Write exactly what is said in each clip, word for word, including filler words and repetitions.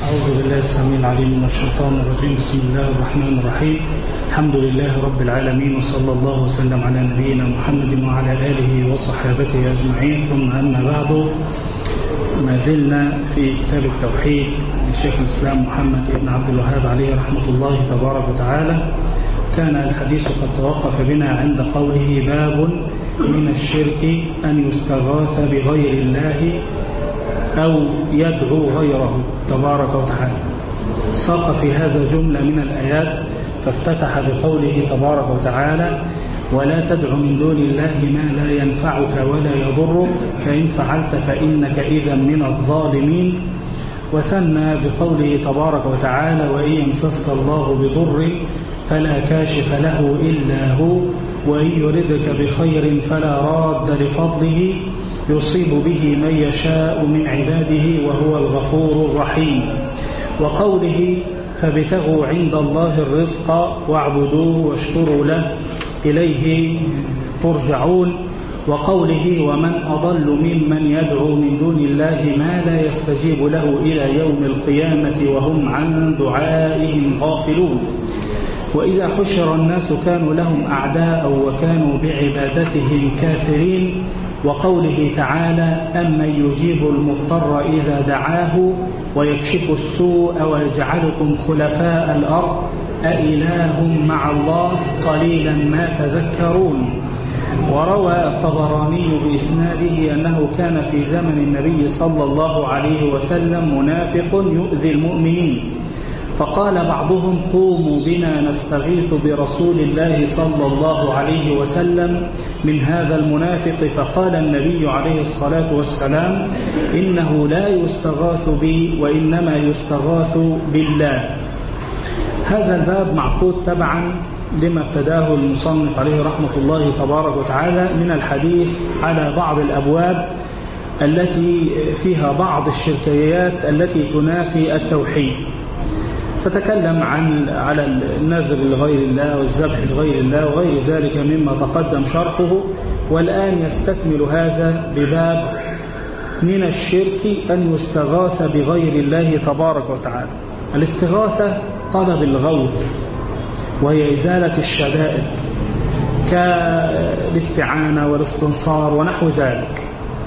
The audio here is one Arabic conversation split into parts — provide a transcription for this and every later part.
أعوذ بالله السميع العليم من الشيطان الرجيم. بسم الله الرحمن الرحيم. الحمد لله رب العالمين، وصلى الله وسلم على نبينا محمد وعلى آله وصحابته أجمعين، ثم أما بعد. ما زلنا في كتاب التوحيد لشيخ الإسلام محمد بن عبد الوهاب عليه رحمة الله تبارك وتعالى. كان الحديث قد توقف بنا عند قوله: باب من الشرك أن يستغاث بغير الله أو يدعو غيره تبارك وتعالى. ساق في هذا جملة من الآيات، فافتتح بقوله تبارك وتعالى: ولا تدع من دون الله ما لا ينفعك ولا يضرك، فإن فعلت فإنك إذا من الظالمين. وثنى بقوله تبارك وتعالى: وإن يمسسك الله بضر فلا كاشف له إلا هو، وإن يردك بخير فلا راد لفضله، يصيب به من يشاء من عباده وهو الغفور الرحيم. وقوله: فابتغوا عند الله الرزق واعبدوه واشكروا له إليه ترجعون. وقوله: ومن أضل ممن يدعو من دون الله ما لا يستجيب له إلى يوم القيامة وهم عن دعائهم غافلون. وإذا حشر الناس كانوا لهم أعداء وكانوا بعبادتهم كافرين. وقوله تعالى: أمن يجيب المضطر إذا دعاه ويكشف السوء ويجعلكم خلفاء الأرض أإله مع الله قليلا ما تذكرون. وروى الطبراني بإسناده أنه كان في زمن النبي صلى الله عليه وسلم منافق يؤذي المؤمنين، فقال بعضهم: قوموا بنا نستغيث برسول الله صلى الله عليه وسلم من هذا المنافق. فقال النبي عليه الصلاة والسلام: إنه لا يستغاث بي وإنما يستغاث بالله. هذا الباب معقود تبعا لما ابتداه المصنف عليه رحمة الله تبارك وتعالى من الحديث على بعض الأبواب التي فيها بعض الشركيات التي تنافي التوحيد. فتكلم عن على النذر لغير الله والذبح لغير الله وغير ذلك مما تقدم شرحه. والآن يستكمل هذا بباب من الشرك أن يستغاث بغير الله تبارك وتعالى. الاستغاثة طلب الغوث، وهي إزالة الشدائد كالاستعانة والاستنصار ونحو ذلك.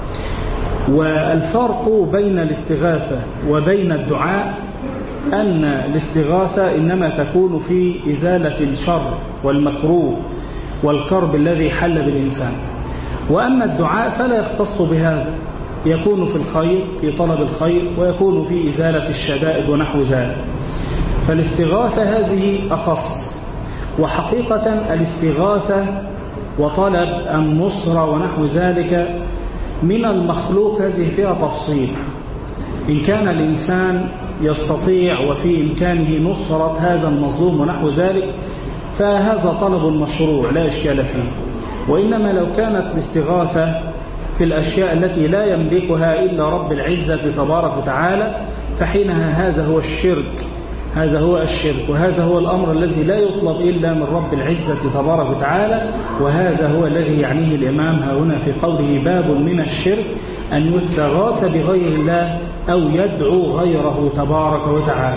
والفرق بين الاستغاثة وبين الدعاء أن الاستغاثة إنما تكون في إزالة الشر والمكروه والكرب الذي حل بالإنسان، وأما الدعاء فلا يختص بهذا، يكون في الخير، في طلب الخير، ويكون في إزالة الشدائد ونحو ذلك. فالاستغاثة هذه أخص. وحقيقة الاستغاثة وطلب النصرة ونحو ذلك من المخلوق هذه فيها تفصيل. إن كان الإنسان يستطيع وفي إمكانه نصرة هذا المظلوم ونحو ذلك فهذا طلب مشروع لا إشكال فيه. وإنما لو كانت الاستغاثة في الأشياء التي لا يملكها إلا رب العزة تبارك وتعالى فحينها هذا هو الشرك، هذا هو الشرك، وهذا هو الأمر الذي لا يطلب إلا من رب العزة تبارك وتعالى. وهذا هو الذي يعنيه الإمام هنا في قوله: باب من الشرك أن يستغاث بغير الله أو يدعو غيره تبارك وتعالى.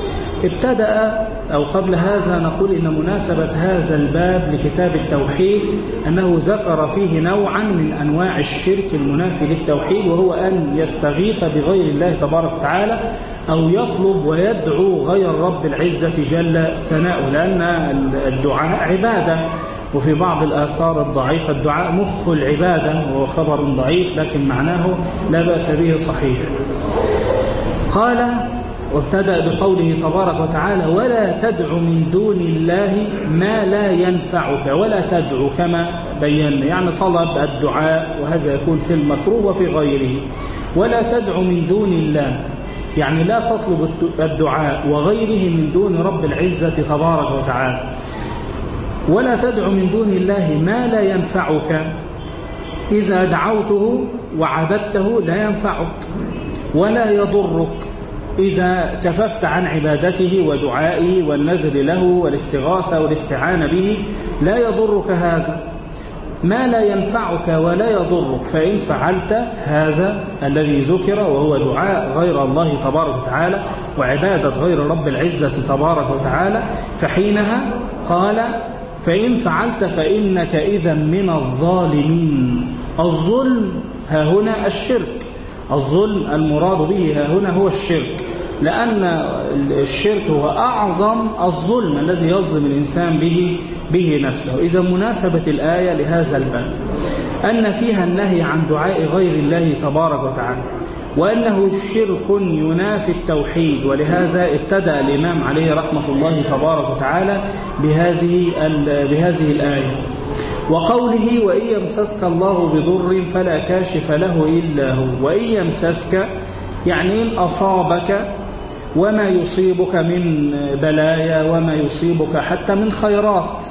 ابتدأ أو قبل هذا نقول إن مناسبة هذا الباب لكتاب التوحيد أنه ذكر فيه نوعا من أنواع الشرك المنافي للتوحيد، وهو أن يستغيث بغير الله تبارك وتعالى أو يطلب ويدعو غير رب العزة جل ثناؤه، لأن الدعاء عبادة. وفي بعض الآثار الضعيفة الدعاء مخ العبادة، وهو خبر ضعيف لكن معناه لا بأس به صحيح. قال وابتدأ بقوله تبارك وتعالى: ولا تدع من دون الله ما لا ينفعك. ولا تدعو كما بينا يعني طلب الدعاء، وهذا يكون في المكروه وفي غيره. ولا تدع من دون الله يعني لا تطلب الدعاء وغيره من دون رب العزة تبارك وتعالى. ولا تدع من دون الله ما لا ينفعك، إذا دعوته وعبدته لا ينفعك، ولا يضرك إذا كففت عن عبادته ودعائه والنذر له والاستغاثة والاستعانة به لا يضرك هذا. ما لا ينفعك ولا يضرك، فإن فعلت هذا الذي ذكر وهو دعاء غير الله تبارك وتعالى وعبادة غير رب العزة تبارك وتعالى، فحينها قال فإن فعلت فإنك إذا من الظالمين. الظلم ها هنا الشرك، الظلم المراد به ها هنا هو الشرك، لأن الشرك هو أعظم الظلم الذي يظلم الإنسان به به نفسه. إذا مناسبة الآية لهذا الباب أن فيها النهي عن دعاء غير الله تبارك وتعالى، وأنه شرك ينافي التوحيد، ولهذا ابتدأ الإمام عليه رحمة الله تبارك وتعالى بهذه بهذه الآية. وقوله وإن يمسسك الله بضر فلا كاشف له إلا هو. وإن يمسسك يعني إن أصابك وما يصيبك من بلايا وما يصيبك حتى من خيرات.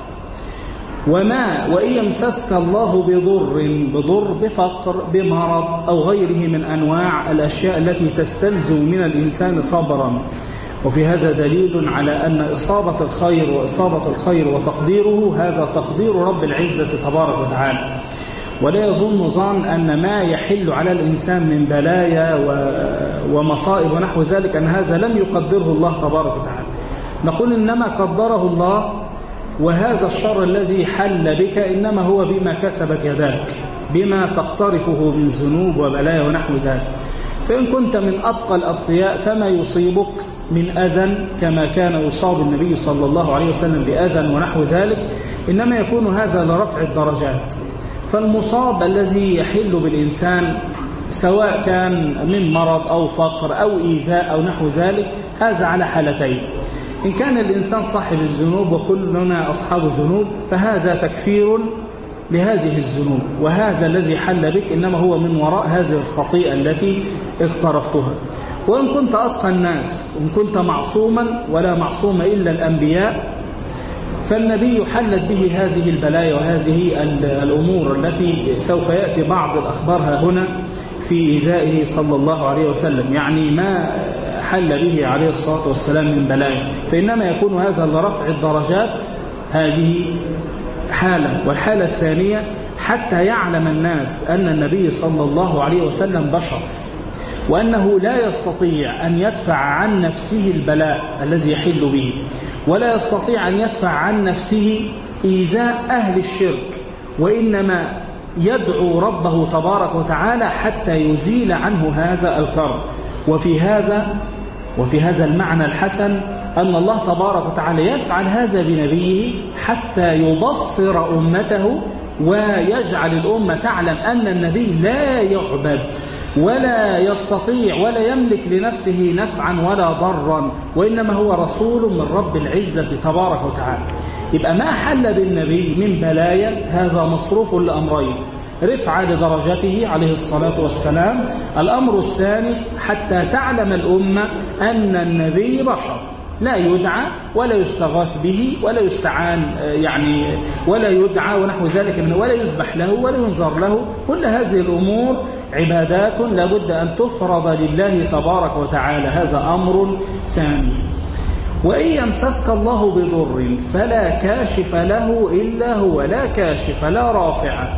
وما وإن يمسسك الله بضر، بضر بفقر بمرض أو غيره من أنواع الأشياء التي تستلزم من الإنسان صبرا. وفي هذا دليل على أن إصابة الخير وإصابة الخير وتقديره هذا تقدير رب العزة تبارك وتعالى. ولا يظن ظن أن ما يحل على الإنسان من بلايا ومصائب ونحو ذلك أن هذا لم يقدره الله تبارك وتعالى. نقول إنما قدره الله، وهذا الشر الذي حل بك إنما هو بما كسبت يداك، بما تقترفه من ذنوب وبلايا ونحو ذلك. فإن كنت من أتقى الأتقياء فما يصيبك من أذى كما كان يصاب النبي صلى الله عليه وسلم بأذى ونحو ذلك إنما يكون هذا لرفع الدرجات. فالمصاب الذي يحل بالإنسان سواء كان من مرض أو فقر أو إيذاء أو نحو ذلك هذا على حالتين. إن كان الإنسان صاحب الذنوب وكلنا أصحاب الذنوب فهذا تكفير لهذه الذنوب، وهذا الذي حل بك إنما هو من وراء هذه الخطيئة التي اقترفتها. وإن كنت أتقى الناس، إن كنت معصوما ولا معصوم إلا الأنبياء، فالنبي حلت به هذه البلايا وهذه الأمور التي سوف يأتي بعض الأخبار ها هنا في إيذائه صلى الله عليه وسلم، يعني ما حل به عليه الصلاة والسلام من بلايا، فإنما يكون هذا لرفع الدرجات. هذه حالة. والحالة الثانية حتى يعلم الناس أن النبي صلى الله عليه وسلم بشر، وأنه لا يستطيع أن يدفع عن نفسه البلاء الذي يحل به، ولا يستطيع أن يدفع عن نفسه إيذاء أهل الشرك، وإنما يدعو ربه تبارك وتعالى حتى يزيل عنه هذا الكرب. وفي هذا وفي هذا المعنى الحسن أن الله تبارك وتعالى يفعل هذا بنبيه حتى يبصر أمته ويجعل الأمة تعلم أن النبي لا يعبد ولا يستطيع ولا يملك لنفسه نفعا ولا ضرا، وإنما هو رسول من رب العزة تبارك وتعالى. يبقى ما حل بالنبي من بلايا هذا مصروف لأمرين: رفعة لدرجته عليه الصلاة والسلام. الأمر الثاني حتى تعلم الأمة أن النبي بشر، لا يدعى ولا يستغاث به ولا يستعان يعني ولا يدعى ونحو ذلك منه، ولا يذبح له ولا ينظر له. كل هذه الأمور عبادات لابد أن تفرض لله تبارك وتعالى. هذا أمر ثاني. وإن يمسسك الله بضر فلا كاشف له إلا هو، لا كاشف لا رافع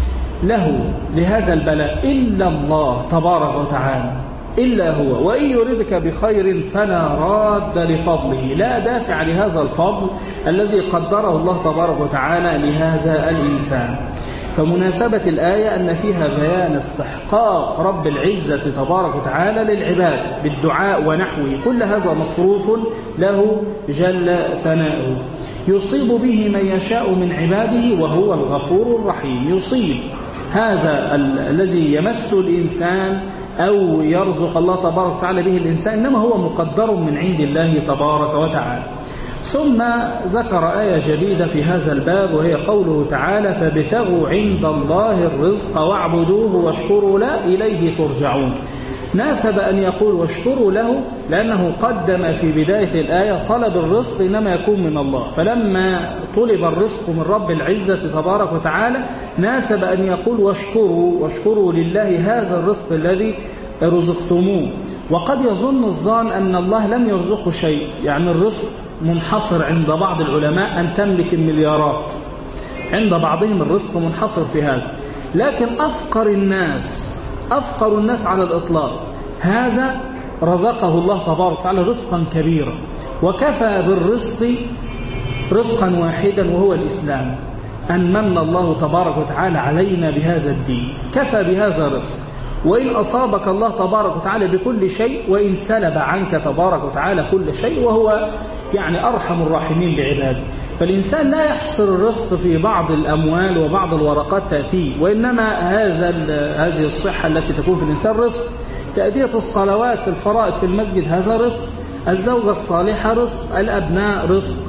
له لهذا البلاء إلا الله تبارك وتعالى، إلا هو. وإن يردك بخير فلا راد لفضله، لا دافع لهذا الفضل الذي قدره الله تبارك وتعالى لهذا الإنسان. فمناسبة الآية أن فيها بيان استحقاق رب العزة تبارك وتعالى للعباد بالدعاء ونحوه، كل هذا مصروف له جل ثناؤه، يصيب به من يشاء من عباده وهو الغفور الرحيم. يصيب هذا الذي يمس الإنسان أو يرزق الله تبارك وتعالى به الإنسان إنما هو مقدر من عند الله تبارك وتعالى. ثم ذكر آية جديدة في هذا الباب وهي قوله تعالى: فابتغوا عند الله الرزق واعبدوه واشكروا له إليه ترجعون. ناسب أن يقول واشكروا له لأنه قدم في بداية الآية طلب الرزق إنما يكون من الله، فلما طلب الرزق من رب العزة تبارك وتعالى ناسب أن يقول واشكروا واشكروا لله هذا الرزق الذي رزقتموه. وقد يظن الظان أن الله لم يرزقه شيء، يعني الرزق منحصر عند بعض العلماء أن تملك المليارات، عند بعضهم الرزق منحصر في هذا. لكن أفقر الناس أفقر الناس على الإطلاق هذا رزقه الله تبارك وتعالى رزقا كبيرا، وكفى بالرزق رزقا واحدا وهو الإسلام، أن من الله تبارك وتعالى علينا بهذا الدين، كفى بهذا رزق. وإن أصابك الله تبارك وتعالى بكل شيء، وإن سلب عنك تبارك وتعالى كل شيء، وهو يعني أرحم الراحمين بعباده. فالإنسان لا يحصر الرزق في بعض الأموال وبعض الورقات تأتيه، وإنما هذا هذه الصحة التي تكون في الإنسان رزق، تأدية الصلوات الفرائض في المسجد هذا رزق، الزوجة الصالحة رزق، الأبناء رزق،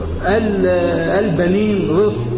البنين رزق،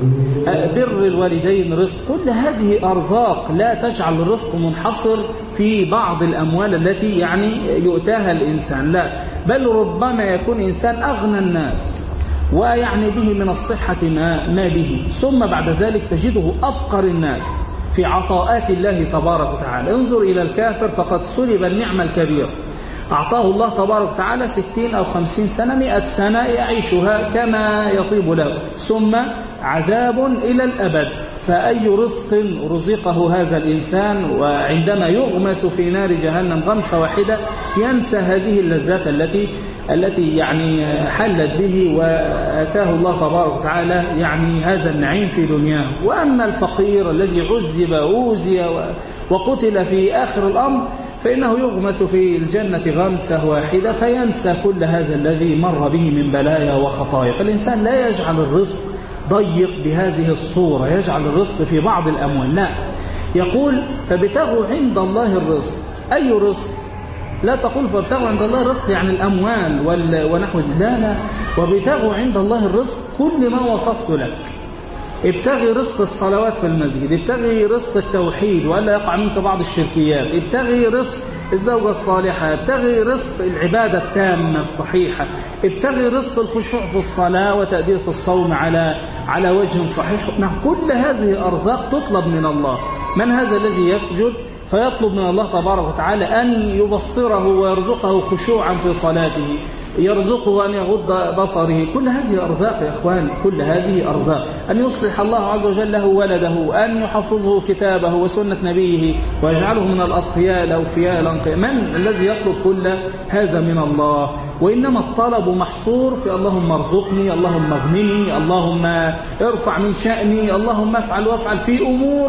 بر الوالدين رزق. كل هذه أرزاق، لا تجعل الرزق منحصر في بعض الأموال التي يعني يؤتاها الإنسان، لا، بل ربما يكون إنسان أغنى الناس ويعني به من الصحة ما, ما به، ثم بعد ذلك تجده أفقر الناس في عطاءات الله تبارك وتعالى. انظر إلى الكافر فقد سلب النعمة الكبيرة، أعطاه الله تبارك وتعالى ستين أو خمسين سنة مئة سنة يعيشها كما يطيب له، ثم عذاب إلى الأبد. فأي رزق رزقه هذا الإنسان، وعندما يغمس في نار جهنم غمسة واحدة ينسى هذه اللذات التي التي يعني حلت به، وآتاه الله تبارك وتعالى يعني هذا النعيم في دنياه. وأما الفقير الذي عذب أوذي وقتل في آخر الأمر، فإنه يغمس في الجنة غمسة واحدة فينسى كل هذا الذي مر به من بلايا وخطايا. فالإنسان لا يجعل الرزق ضيق بهذه الصورة، يجعل الرزق في بعض الأموال، لا، يقول فابتغوا عند الله الرزق. أي رزق؟ لا تقول فابتغوا عند الله الرزق يعني الأموال ونحو ذلك، لا لا، وابتغوا عند الله الرزق كل ما وصفت لك. ابتغي رزق الصلوات في المسجد، ابتغي رزق التوحيد وألا يقع منك بعض الشركيات، ابتغي رزق الزوجة الصالحة، ابتغي رزق العبادة التامة الصحيحة، ابتغي رزق الخشوع في الصلاة وتأدية الصوم على على وجه صحيح. كل هذه أرزاق تطلب من الله. من هذا الذي يسجد فيطلب من الله تبارك وتعالى أن يبصره ويرزقه خشوعا في صلاته، يرزقه أن يغض بصره. كل هذه أرزاق يا إخوان، كل هذه أرزاق. أن يصلح الله عز وجل له ولده، أن يحفظه كتابه وسنة نبيه ويجعله من الأتقياء الأوفياء الأنقياء. من الذي يطلب كل هذا من الله؟ وإنما الطلب محصور في اللهم ارزقني، اللهم اغنني، اللهم ارفع من شأني، اللهم افعل وافعل، في أمور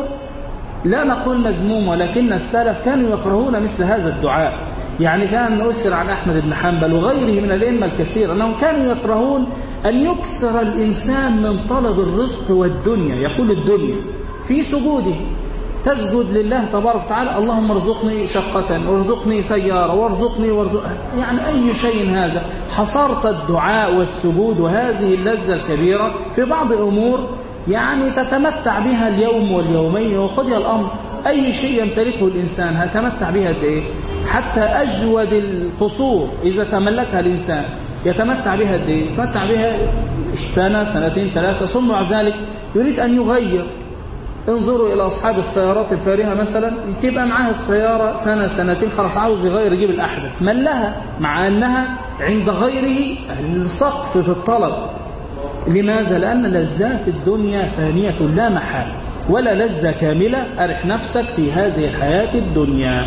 لا نقول مذموم، ولكن السلف كانوا يكرهون مثل هذا الدعاء. يعني كان أسر عن أحمد بن حنبل وغيره من الأئمة الكثير أنهم كانوا يكرهون أن يكسر الإنسان من طلب الرزق والدنيا. يقول الدنيا في سجوده، تسجد لله تبارك وتعالى اللهم ارزقني شقة، وارزقني سيارة، وارزقني وارزق، يعني أي شيء هذا. حصرت الدعاء والسجود وهذه اللذة الكبيرة في بعض أمور يعني تتمتع بها اليوم واليومين وقضي الأمر. أي شيء يمتلكه الإنسان هتمتع بها قد إيه؟ حتى أجود القصور إذا تملكها الإنسان يتمتع بها قد إيه؟ يتمتع بها سنة سنتين ثلاثة، ثم مع ذلك يريد أن يغير. انظروا إلى أصحاب السيارات الفارهة مثلا، تبقى معها السيارة سنة سنتين خلاص عاوز يغير يجيب الأحدث، من لها؟ مع أنها عند غيره السقف في الطلب. لماذا؟ لأن لذات الدنيا فانية لا محالة، ولا لذة كاملة. أرح نفسك في هذه الحياة الدنيا.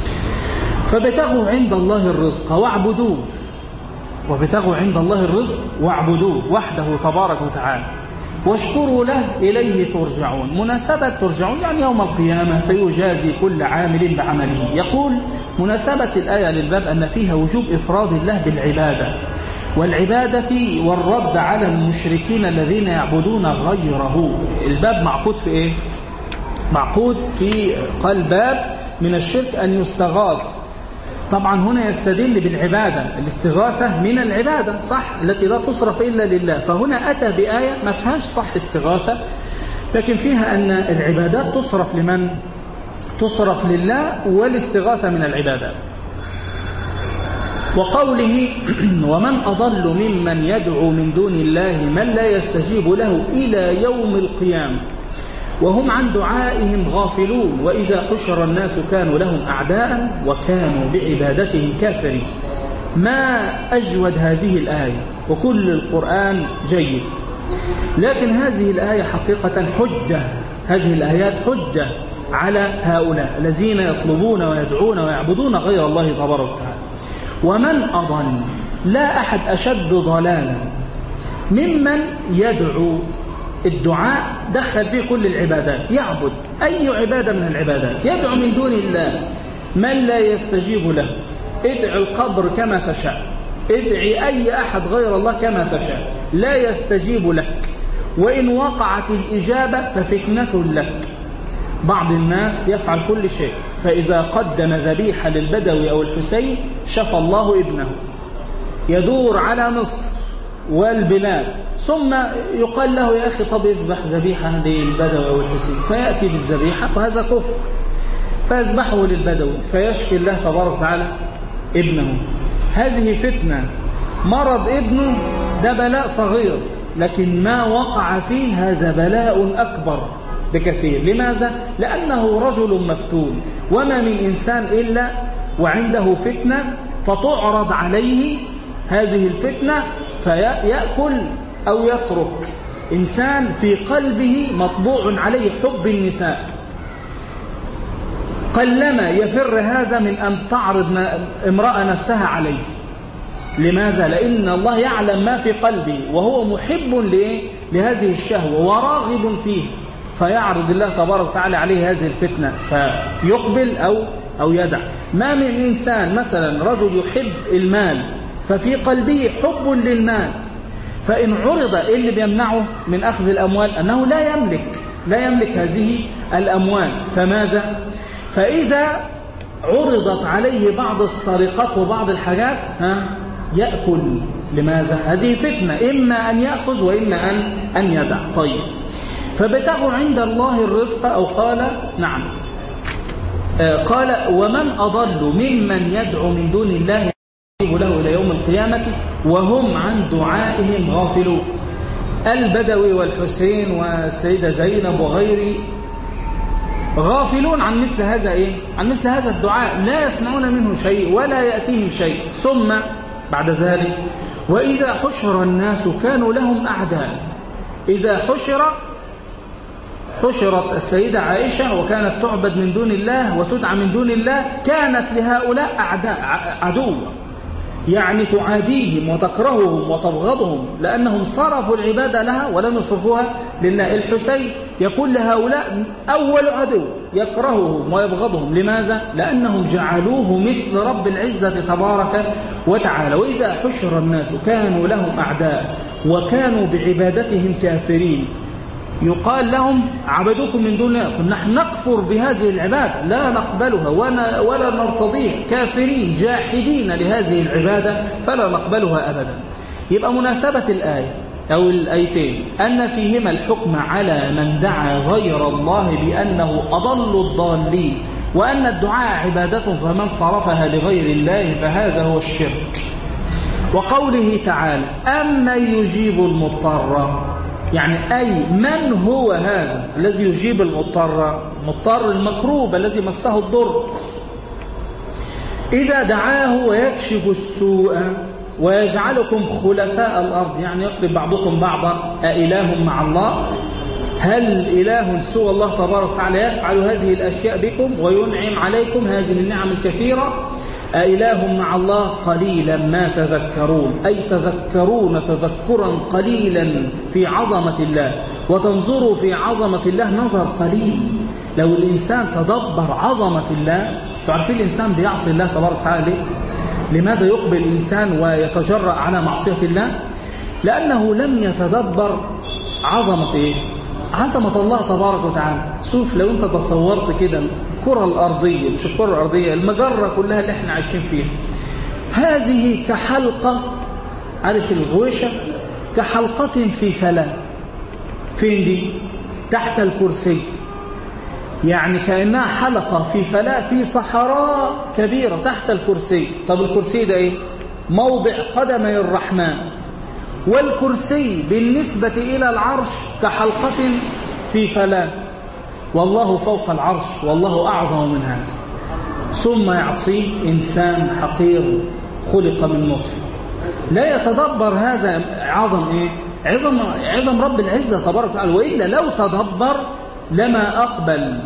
فابتغوا عند الله الرزق واعبدوه، وابتغوا عند الله الرزق واعبدوه وحده تبارك وتعالى، واشكروا له إليه ترجعون. مناسبة ترجعون يعني يوم القيامة فيجازي كل عامل بعمله. يقول مناسبة الآية للباب أن فيها وجوب إفراد الله بالعبادة والعبادة والرد على المشركين الذين يعبدون غيره. الباب معقود في إيه؟ معقود في قلب باب من الشرك أن يستغاث. طبعا هنا يستدل بالعبادة، الاستغاثة من العبادة صح، التي لا تصرف إلا لله. فهنا أتى بآية ما فيهاش صح استغاثة، لكن فيها أن العبادات تصرف لمن؟ تصرف لله، والاستغاثة من العبادات. وقوله ومن أضل ممن يدعو من دون الله من لا يستجيب له إلى يوم القيامة وهم عن دعائهم غافلون وإذا حشر الناس كانوا لهم أعداء وكانوا بعبادتهم كافرين. ما أجود هذه الآية، وكل القرآن جيد، لكن هذه الآية حقيقة حجة. هذه الآيات حجة على هؤلاء الذين يطلبون ويدعون ويعبدون غير الله تبارك وتعالى. ومن أضل، لا أحد أشد ضلالا ممن يدعو. الدعاء دخل فيه كل العبادات، يعبد أي عبادة من العبادات، يدعو من دون الله من لا يستجيب له. ادعي القبر كما تشاء، ادعي أي أحد غير الله كما تشاء، لا يستجيب لك، وإن وقعت الإجابة ففتنة لك. بعض الناس يفعل كل شيء، فإذا قدم ذبيحة للبدوي أو الحسين شفى الله ابنه، يدور على مصر والبلاد، ثم يقال له يا أخي طب يذبح ذبيحة للبدوي أو الحسين، فيأتي بالذبيحة وهذا كفر، فيذبحه للبدوي فيشفي الله تبارك وتعالى ابنه. هذه فتنة. مرض ابنه ده بلاء صغير، لكن ما وقع فيه هذا بلاء أكبر بكثير. لماذا؟ لأنه رجل مفتون، وما من إنسان إلا وعنده فتنة فتعرض عليه هذه الفتنة فيأكل أو يترك. إنسان في قلبه مطبوع عليه حب النساء، قلما يفر هذا من أن تعرض امرأة نفسها عليه. لماذا؟ لأن الله يعلم ما في قلبه، وهو محب لهذه الشهوة وراغب فيه، فيعرض الله تبارك وتعالى عليه هذه الفتنة فيقبل أو أو يدع. ما من إنسان مثلا رجل يحب المال ففي قلبه حب للمال، فإن عرض إيه اللي بيمنعه من أخذ الأموال؟ أنه لا يملك لا يملك هذه الأموال. فماذا؟ فإذا عرضت عليه بعض السرقات وبعض الحاجات ها يأكل. لماذا؟ هذه فتنة، إما أن يأخذ وإما أن أن يدع. طيب، فابتغوا عند الله الرزق، أو قال نعم آه قال ومن أضل ممن يدعو من دون الله يستجيب له إلى يوم القيامة وهم عن دعائهم غافلون. البدوي والحسين والسيدة زينب وغيره غافلون عن مثل هذا إيه؟ عن مثل هذا الدعاء، لا يسمعون منه شيء ولا يأتيهم شيء. ثم بعد ذلك وإذا حشر الناس كانوا لهم أعداء. إذا حشر حشرت السيدة عائشة وكانت تعبد من دون الله وتدعى من دون الله، كانت لهؤلاء أعداء عدو، يعني تعاديهم وتكرههم وتبغضهم لأنهم صرفوا العبادة لها ولم يصرفوها لله. الحسين يقول لهؤلاء أول عدو، يكرههم ويبغضهم. لماذا؟ لأنهم جعلوه مثل رب العزة تبارك وتعالى. وإذا حشر الناس كانوا لهم أعداء وكانوا بعبادتهم كافرين. يقال لهم عبدوكم من دون الله، نحن نكفر بهذه العبادة، لا نقبلها ولا نرتضيها، كافرين جاحدين لهذه العبادة فلا نقبلها أبدا. يبقى مناسبة الآية أو الآيتين أن فيهما الحكم على من دعا غير الله بأنه أضل الضالين، وأن الدعاء عبادة فمن صرفها لغير الله فهذا هو الشرك. وقوله تعالى أمن يجيب المضطر، يعني أي من هو هذا الذي يجيب المضطر؟ مضطر المكروب الذي مسه الضر، إذا دعاه ويكشف السوء ويجعلكم خلفاء الأرض، يعني يخلف بعضكم بعضا. أإله مع الله؟ هل إله سوى الله تبارك وتعالى يفعل هذه الأشياء بكم وينعم عليكم هذه النعم الكثيرة؟ أإله مع الله قليلا ما تذكرون، أي تذكرون تذكرا قليلا في عظمة الله، وتنظروا في عظمة الله نظر قليل. لو الإنسان تدبر عظمة الله، تعرفين الإنسان بيعصي الله تبارك وتعالى ليه؟ لماذا يقبل الإنسان ويتجرأ على معصية الله؟ لأنه لم يتدبر عظمة إيه؟ عظمة الله تبارك وتعالى. شوف لو أنت تصورت كده الكرة الأرضية، مش الكرة الأرضية، المجرة كلها اللي احنا عايشين فيها، هذه كحلقة، عارف الغويشة؟ كحلقة في فلاة. فين دي؟ تحت الكرسي، يعني كأنها حلقة في فلاة في صحراء كبيرة تحت الكرسي. طب الكرسي ده ايه؟ موضع قدمي الرحمن، والكرسي بالنسبة إلى العرش كحلقة في فلاة، والله فوق العرش والله أعظم من هذا. ثم يعصيه إنسان حقير خلق من نطفة، لا يتدبر هذا عظم إيه؟ عظم, عظم رب العزة تبارك وتعالى. وإلا لو تدبر لما أقبل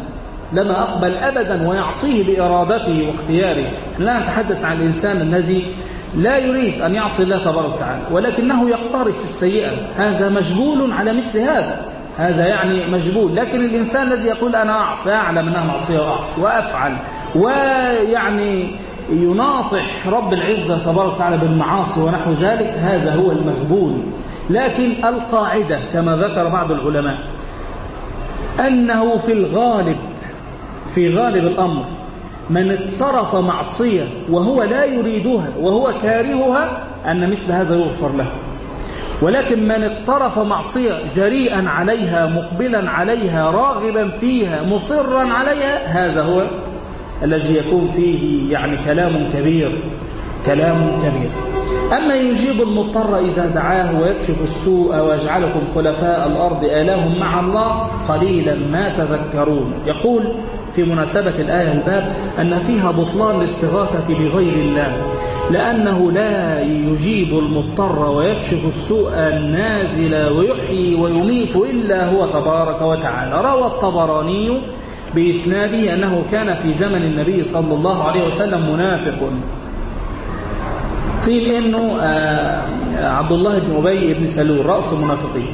لما أقبل أبدا ويعصيه بإرادته واختياره. لا نتحدث عن الإنسان الذي لا يريد أن يعصي الله تبارك وتعالى ولكنه يقترف في السيئة، هذا مجبول على مثل هذا، هذا يعني مجبول. لكن الإنسان الذي يقول أنا أعصي، أعلم أنها معصية وأعصي وأفعل، ويعني يناطح رب العزة تبارك وتعالى بالمعاصي ونحو ذلك، هذا هو المغبون. لكن القاعدة كما ذكر بعض العلماء أنه في الغالب في غالب الأمر من اقترف معصية وهو لا يريدها وهو كارهها أن مثل هذا يغفر له. ولكن من اقترف معصية جريئا عليها مقبلا عليها راغبا فيها مصرا عليها، هذا هو الذي يكون فيه يعني كلام كبير كلام كبير. أما يجيب المضطر إذا دعاه ويكشف السوء ويجعلكم خلفاء الأرض آله مع الله قليلا ما تذكرون. يقول في مناسبة الآية الباب أن فيها بطلان الاستغاثة بغير الله، لأنه لا يجيب المضطر ويكشف السوء النازل ويحيي ويميت إلا هو تبارك وتعالى. روى الطبراني بإسناده أنه كان في زمن النبي صلى الله عليه وسلم منافق، قيل إنه آه عبد الله بن أبي بن سلول رأس المنافقين،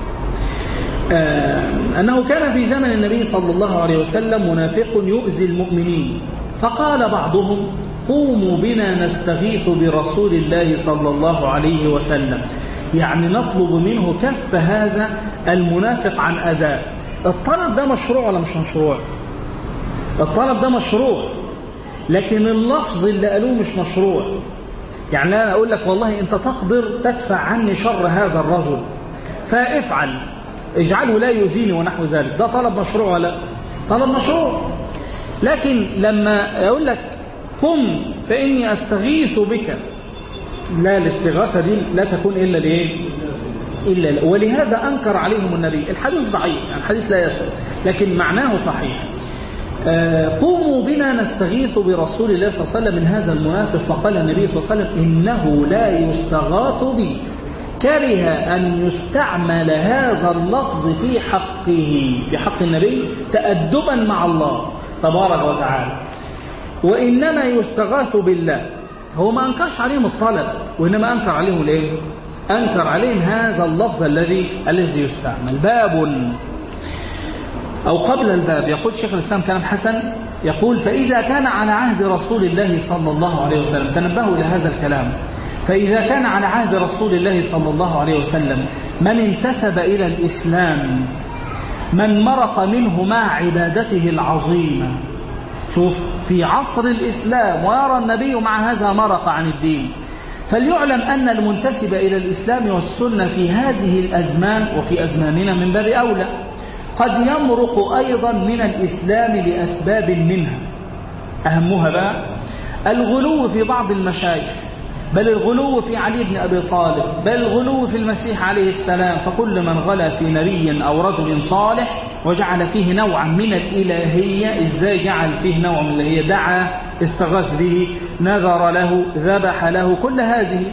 آه أنه كان في زمن النبي صلى الله عليه وسلم منافق يؤذي المؤمنين، فقال بعضهم قوموا بنا نستغيث برسول الله صلى الله عليه وسلم، يعني نطلب منه كف هذا المنافق عن أذاه. الطلب ده مشروع ولا مش مشروع؟ الطلب ده مشروع، لكن اللفظ اللي قالوه مش مشروع. يعني أنا أقول لك والله أنت تقدر تدفع عني شر هذا الرجل فافعل، اجعله لا يؤذيني ونحو ذلك، ده طلب مشروع ولا؟ طلب مشروع. لكن لما أقول لك قم فإني أستغيث بك، لا، الاستغاثة دي لا تكون إلا لإيه؟ إلا لا. ولهذا أنكر عليهم النبي. الحديث ضعيف، يعني الحديث لا يصل، لكن معناه صحيح. آه قوموا بنا نستغيث برسول الله صلى الله عليه وسلم من هذا المنافق، فقال النبي صلى الله عليه وسلم إنه لا يستغاث بي، كره أن يستعمل هذا اللفظ في حقه، في حق النبي تأدبا مع الله تبارك وتعالى، وإنما يستغاث بالله. هو ما أنكرش عليهم الطلب، وإنما أنكر عليهم الإيه؟ أنكر عليهم هذا اللفظ الذي الذي يستعمل. باب أو قبل الباب يقول شيخ الإسلام كلام حسن، يقول فإذا كان على عهد رسول الله صلى الله عليه وسلم، تنبهوا لهذا الكلام، فإذا كان على عهد رسول الله صلى الله عليه وسلم من انتسب إلى الإسلام من مرق منه مع عبادته العظيمة، شوف في عصر الإسلام ويرى النبي مع هذا مرق عن الدين، فليعلم أن المنتسب إلى الإسلام والسنة في هذه الأزمان وفي أزماننا من باب أولى قد يمرق أيضا من الإسلام لأسباب منها، أهمها بقى الغلو في بعض المشايخ، بل الغلو في علي بن أبي طالب، بل الغلو في المسيح عليه السلام. فكل من غلا في نبي أو رجل صالح وجعل فيه نوعا من الإلهية، إزاي جعل فيه نوع من الإلهية؟ دعا، استغاث به، نذر له، ذبح له، كل هذه،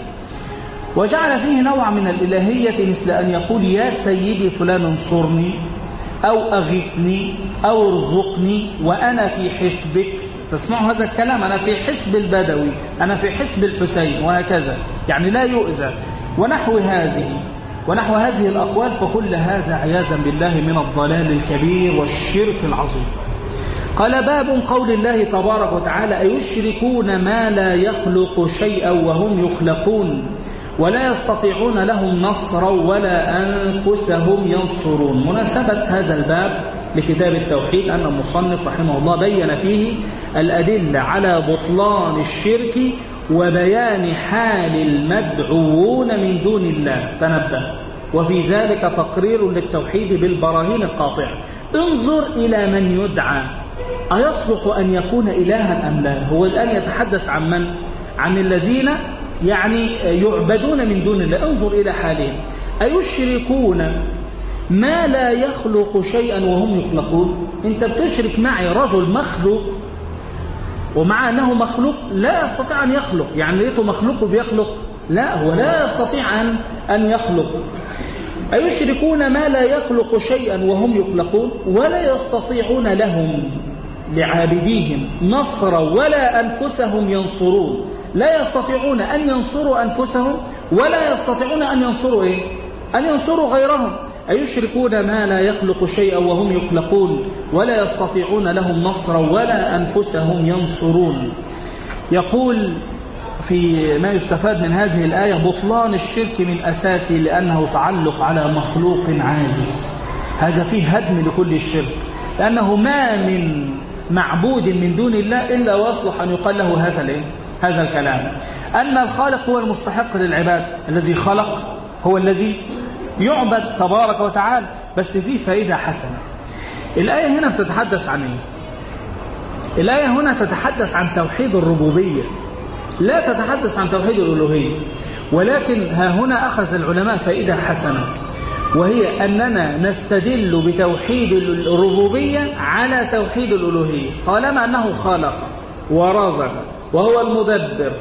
وجعل فيه نوع من الإلهية مثل أن يقول يا سيدي فلان انصرني أو أغثني أو ارزقني وأنا في حسبك. تسمعوا هذا الكلام، أنا في حسب البدوي، أنا في حسب الحسين، وهكذا، يعني لا يؤذى، ونحو هذه ونحو هذه الأقوال. فكل هذا عياذا بالله من الضلال الكبير والشرك العظيم. قال باب قول الله تبارك وتعالى أيشركون ما لا يخلق شيئا وهم يخلقون ولا يستطيعون لهم نصرا ولا أنفسهم ينصرون. مناسبة هذا الباب لكتاب التوحيد أن المصنف رحمه الله بين فيه الأدلة على بطلان الشرك وبيان حال المدعوون من دون الله، تنبه، وفي ذلك تقرير للتوحيد بالبراهين القاطعة. انظر إلى من يدعى، أيصلح أن يكون إلها أم لا؟ هو الآن يتحدث عن من؟ عن الذين يعني يعبدون من دون الله. انظر إلى حالهم، أيشركون ما لا يخلق شيئا وهم يخلقون؟ أنت بتشرك معي رجل مخلوق، ومع أنه مخلوق لا يستطيع أن يخلق، يعني ليته مخلوق بيخلق؟ لا، هو لا يستطيع أن أن يخلق. أيشركون ما لا يخلق شيئا وهم يخلقون ولا يستطيعون لهم لعابديهم نصرا ولا أنفسهم ينصرون. لا يستطيعون أن ينصروا أنفسهم ولا يستطيعون أن ينصروا إيه؟ أن ينصروا غيرهم. أيشركون ما لا يخلق شيئا وهم يخلقون ولا يستطيعون لهم نصرا ولا أنفسهم ينصرون. يقول في ما يستفاد من هذه الآية بطلان الشرك من أساسه لأنه تعلق على مخلوق عاجز. هذا فيه هدم لكل الشرك، لأنه ما من معبود من دون الله إلا ويصلح أن يقال له هذا الإيه؟ هذا الكلام، أن الخالق هو المستحق للعباد، الذي خلق هو الذي يعبد تبارك وتعالى. بس فيه فائدة حسنة. الآية هنا بتتحدث عن إيه؟ الآية هنا تتحدث عن توحيد الربوبية، لا تتحدث عن توحيد الألوهية. ولكن ها هنا أخذ العلماء فائدة حسنة، وهي أننا نستدل بتوحيد الربوبية على توحيد الألوهية. طالما أنه خلق ورزق وهو المدبر،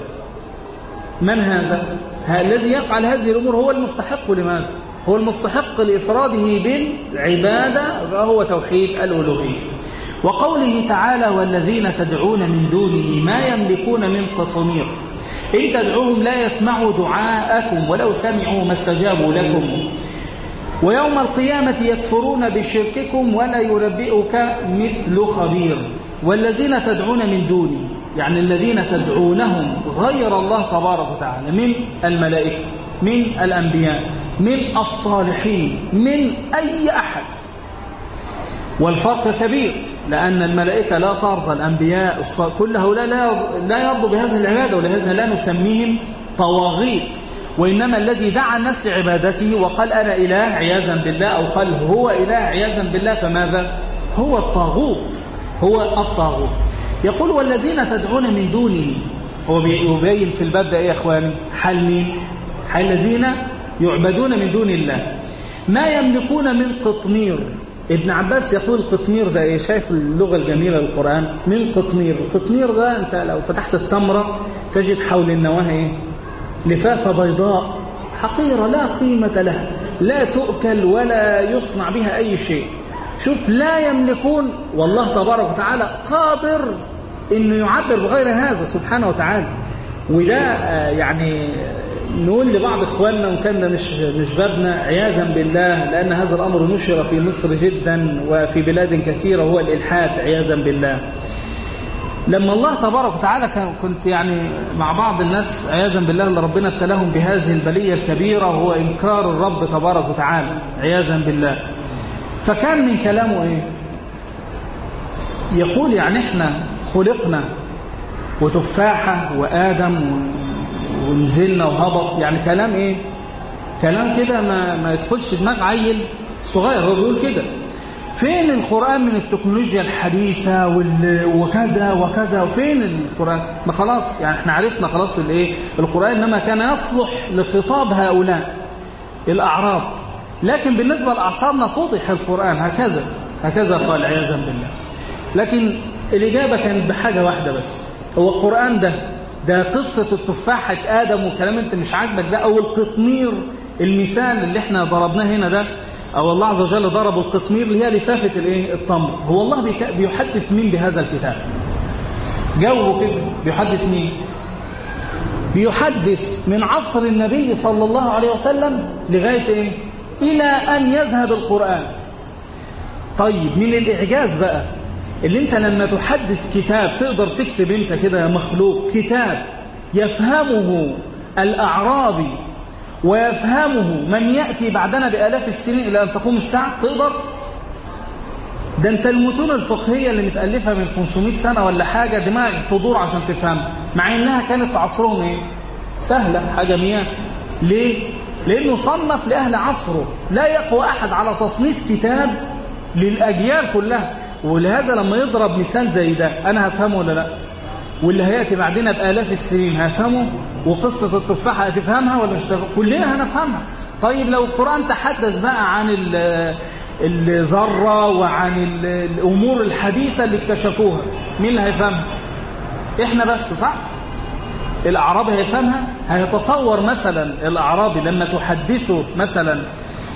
من هذا؟ الذي يفعل هذه الأمور هو المستحق لماذا؟ هو المستحق لإفراده بالعبادة، وهو توحيد الألوهية. وقوله تعالى والذين تدعون من دونه ما يملكون من قطمير إن تدعوهم لا يسمعوا دعاءكم ولو سمعوا ما استجابوا لكم ويوم القيامة يكفرون بشرككم ولا ينبئك مثل خبير. والذين تدعون من دونه يعني الذين تدعونهم غير الله تبارك وتعالى من الملائكة، من الأنبياء، من الصالحين، من أي أحد. والفرق كبير، لأن الملائكة لا ترضى، الأنبياء كل هؤلاء لا يرضوا بهذه العبادة، ولهذا لا نسميهم طواغيت. وإنما الذي دعا الناس لعبادته وقال أنا إله عياذا بالله، أو قال هو إله عياذا بالله، فماذا؟ هو الطاغوت، هو الطاغوت. يقول والذين تدعون من دونه، هو يبين في الباب ده إيه يا إخواني؟ حال مين؟ حال الذين يعبدون من دون الله. ما يملكون من قطمير. ابن عباس يقول قطمير ده إيه؟ شايف اللغة الجميلة للقرآن؟ من قطمير. القطمير ده أنت لو فتحت التمرة تجد حول النواة إيه؟ لفافة بيضاء حقيرة لا قيمة لها، لا تؤكل ولا يصنع بها أي شيء. شوف، لا يملكون، والله تبارك وتعالى قادر إنه يعبر بغير هذا سبحانه وتعالى. وده يعني نقول لبعض إخواننا، وكان ده مش مش بابنا عياذا بالله، لأن هذا الأمر نشر في مصر جدا وفي بلاد كثيرة، هو الإلحاد عياذا بالله. لما الله تبارك وتعالى كنت يعني مع بعض الناس عياذا بالله اللي ربنا ابتلاهم بهذه البلية الكبيرة، وهو إنكار الرب تبارك وتعالى عياذا بالله. فكان من كلامه إيه؟ يقول يعني إحنا خلقنا وتفاحة وآدم ونزلنا وهبط، يعني كلام إيه؟ كلام كده ما, ما يدخلش دماغ عيل صغير. هو بيقول كده. فين القرآن من التكنولوجيا الحديثة وكذا وكذا؟ وفين القرآن؟ ما خلاص يعني احنا عرفنا خلاص الايه القرآن، انما كان يصلح لخطاب هؤلاء الأعراب، لكن بالنسبة لأعصارنا فضح القرآن. هكذا هكذا قال عياذا بالله. لكن الإجابة كانت بحاجة واحدة بس، هو القرآن ده ده قصة التفاحة آدم وكلام انت مش عاجبك ده، أو القطمير المثال اللي احنا ضربناه هنا ده، أو الله عز وجل ضرب القطمير اللي هي لفافة الايه التمر. هو الله بيحدث مين بهذا الكتاب؟ جاوبوا كده، بيحدث مين؟ بيحدث من عصر النبي صلى الله عليه وسلم لغاية ايه؟ إلى أن يذهب القرآن. طيب من الإعجاز بقى اللي انت لما تحدث كتاب تقدر تكتب انت كده يا مخلوق كتاب يفهمه الأعرابي ويفهمه من يأتي بعدنا بآلاف السنين إلى أن تقوم الساعة، تقدر؟ ده انت المتون الفقهية اللي متألفة من خمسمائة سنة ولا حاجة دماغ تدور عشان تفهمها، مع انها كانت في عصرهم ايه؟ سهلة، حاجة مياه. ليه؟ لأنه صنف لأهل عصره، لا يقوى أحد على تصنيف كتاب للأجيال كلها. ولهذا لما يضرب مثال زي ده أنا هفهمه ولا لا؟ واللي هيأتي بعدنا بآلاف السنين هفهمه؟ وقصة التفاحة هتفهمها ولا مش هتفهمها؟ كلنا هنفهمها. طيب لو القرآن تحدث بقى عن الذرة وعن الأمور الحديثة اللي اكتشفوها، مين اللي هيفهمها؟ إحنا بس، صح؟ الأعرابي هيفهمها؟ هيتصور مثلا الأعرابي لما تحدثه مثلا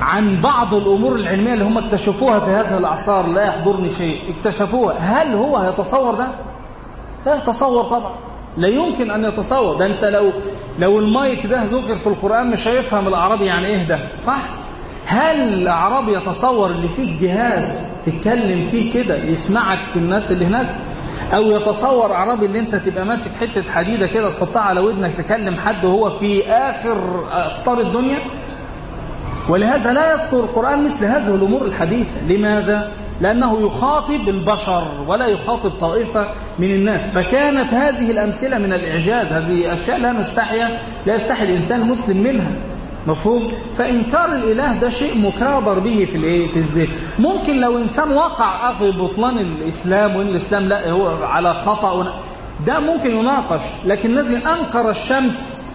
عن بعض الأمور العلمية اللي هم اكتشفوها في هذه الأعصار، لا يحضرني شيء اكتشفوها، هل هو هيتصور ده؟ لا يتصور طبعا، لا يمكن أن يتصور. ده أنت لو لو المايك ده ذكر في القرآن مش هيفهم الأعرابي يعني إيه ده، صح؟ هل الأعرابي يتصور اللي فيه جهاز تتكلم فيه كده يسمعك الناس اللي هناك؟ أو يتصور أعرابي اللي أنت تبقى ماسك حتة حديدة كده تحطها على ودنك تكلم حد وهو في آخر أقطار الدنيا؟ ولهذا لا يذكر القرآن مثل هذه الأمور الحديثة. لماذا؟ لأنه يخاطب البشر ولا يخاطب طائفة من الناس. فكانت هذه الأمثلة من الإعجاز، هذه أشياء لا نستحي لا يستحي الإنسان المسلم منها، مفهوم؟ فإنكار الإله ده شيء مكابر به في الإيه؟ في الذهن. ممكن لو إنسان وقع في بطلان الإسلام وإن الإسلام لا هو على خطأ ده ممكن يناقش، لكن الذي أنكر الشمس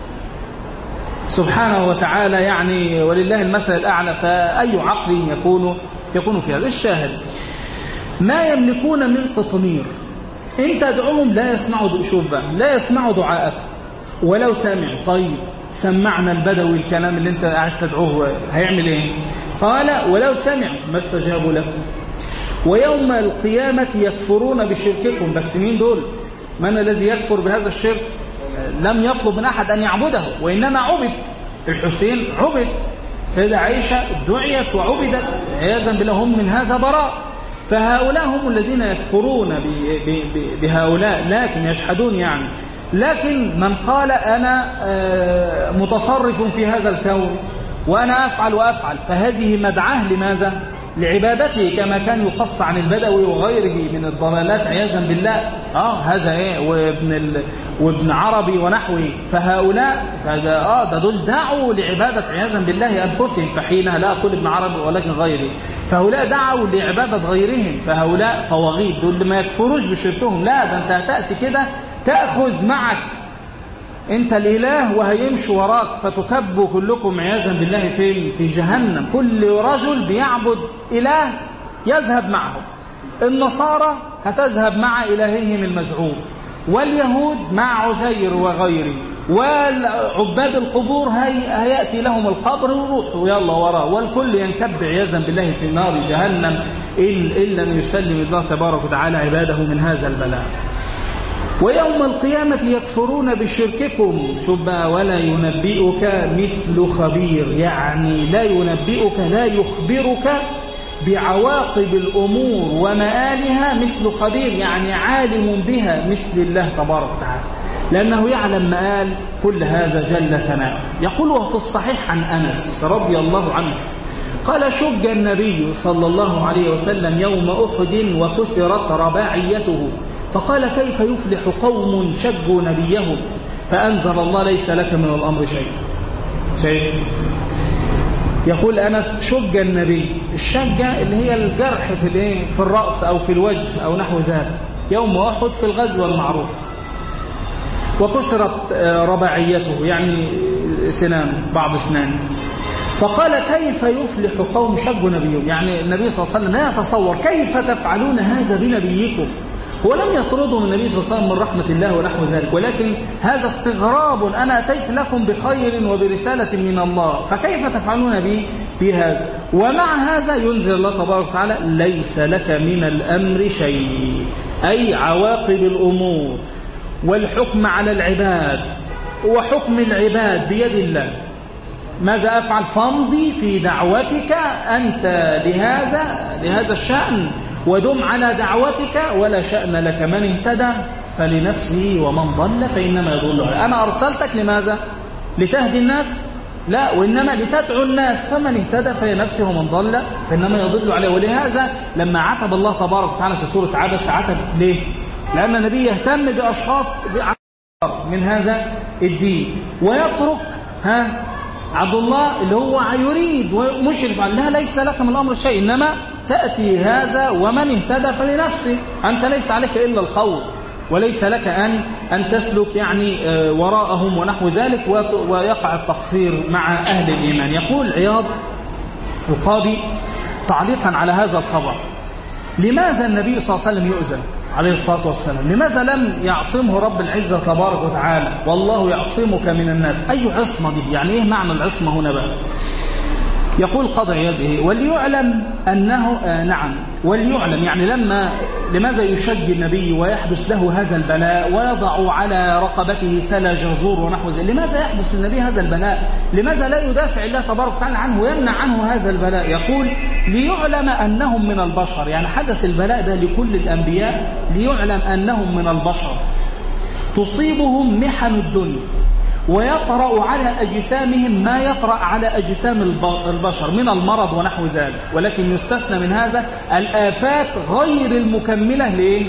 سبحانه وتعالى يعني ولله المثل الأعلى، فأي عقل يكون يكون في هذا. الشاهد ما يملكون من قطمير، إن تدعوهم لا يسمعوا، شوف بقى، لا يسمعوا دعاءك ولو سمعوا. طيب سمعنا البدوي الكلام اللي انت قاعد تدعوه هيعمل ايه؟ قال ولو سمعوا ما استجابوا لكم ويوم القيامة يكفرون بشرككم. بس مين دول؟ من الذي يكفر بهذا الشرك؟ لم يطلب من أحد أن يعبده وإنما عبد. الحسين عبد، سيدة عائشة دعيت وعبدت، عياذا بالله هم من هذا براء. فهؤلاء هم الذين يكفرون بهؤلاء لكن يجحدون يعني. لكن من قال أنا متصرف في هذا الكون وأنا أفعل وأفعل، فهذه مدعاه لماذا؟ لعبادته، كما كان يقص عن البدوي وغيره من الضلالات عياذا بالله. آه هذا إيه وابن ال... وابن عربي ونحوه. فهؤلاء ده آه ده دول دعوا لعبادة عياذا بالله أنفسهم، فحينها لا أقول ابن عربي ولكن غيره، فهؤلاء دعوا لعبادة غيرهم، فهؤلاء طواغيت، دول ما يكفروش بشركهم. لا ده أنت تأتي كده تأخذ معك أنت الإله وهيمشي وراك فتكبوا كلكم عياذا بالله فين؟ في جهنم. كل رجل بيعبد إله يذهب معه. النصارى هتذهب مع إلههم المزعوم، واليهود مع عزير وغيره، والعباد القبور هي هيأتي لهم القبر ويروحوا يلا وراه، والكل ينكب عياذا بالله في نار جهنم إن, إن لم يسلم الله تبارك وتعالى عباده من هذا البلاء. ويوم القيامة يكفرون بشرككم. شوف بقى، ولا ينبئك مثل خبير، يعني لا ينبئك لا يخبرك بعواقب الأمور ومآلها مثل خبير، يعني عالم بها مثل الله تبارك وتعالى، لأنه يعلم مآل كل هذا جل ثناؤه. يقوله في الصحيح عن أنس رضي الله عنه قال شج النبي صلى الله عليه وسلم يوم أحد وكسرت رباعيته، فقال كيف يفلح قوم شجوا نبيهم؟ فأنزل الله ليس لك من الأمر شيء. شيء يقول أنس شج النبي، الشجة اللي هي الجرح في الايه في الرأس أو في الوجه أو نحو ذلك، يوم أحد في الغزوة المعروف، وكسرت رباعيته يعني سنان بعض اسنانه، فقال كيف يفلح قوم شجوا نبيهم؟ يعني النبي صلى الله عليه وسلم لا يتصور كيف تفعلون هذا بنبيكم. هو لم يطردهم النبي صلى الله عليه وسلم من رحمة الله ونحو ذلك، ولكن هذا استغراب، أنا أتيت لكم بخير وبرسالة من الله، فكيف تفعلون بي بهذا؟ ومع هذا ينزل الله تبارك وتعالى ليس لك من الأمر شيء، أي عواقب الأمور والحكم على العباد وحكم العباد بيد الله. ماذا أفعل؟ فامضي في دعوتك أنت لهذا لهذا الشأن ودم على دعوتك ولا شأن لك، من اهتدى فلنفسه ومن ضل فإنما يضل عليه. أنا أرسلتك لماذا؟ لتهدي الناس؟ لا، وإنما لتدعو الناس، فمن اهتدى فلنفسه ومن ضل فإنما يضل عليه. ولهذا لما عتب الله تبارك وتعالى في سورة عبس عتب ليه؟ لأن النبي يهتم بأشخاص من هذا الدين ويترك ها عبد الله اللي هو يريد ومشرف على لا ليس لك من الأمر شيء، إنما تأتي هذا ومن اهتدى فلنفسه، أنت ليس عليك إلا القول وليس لك أن أن تسلك يعني وراءهم ونحو ذلك، ويقع التقصير مع أهل الإيمان. يقول عياض القاضي تعليقا على هذا الخبر: لماذا النبي صلى الله عليه وسلم يؤذن عليه الصلاة والسلام؟ لماذا لم يعصمه رب العزة تبارك وتعالى؟ والله يعصمك من الناس. أي عصمة دي؟ يعني إيه معنى العصمة هنا بقى؟ يقول قضع يده وليعلم أنه آه نعم وليعلم يعني لما لماذا يشج النبي ويحدث له هذا البلاء ويضع على رقبته سلا جزور ونحو ذلك؟ لماذا يحدث للنبي هذا البلاء؟ لماذا لا يدافع الله تبارك وتعالى عنه ويمنع عنه هذا البلاء؟ يقول ليعلم أنهم من البشر، يعني حدث البلاء ده لكل الأنبياء ليعلم أنهم من البشر تصيبهم محن الدنيا ويطرأ على أجسامهم ما يطرأ على أجسام البشر من المرض ونحو ذلك، ولكن يستثنى من هذا الآفات غير المكملة لإيه؟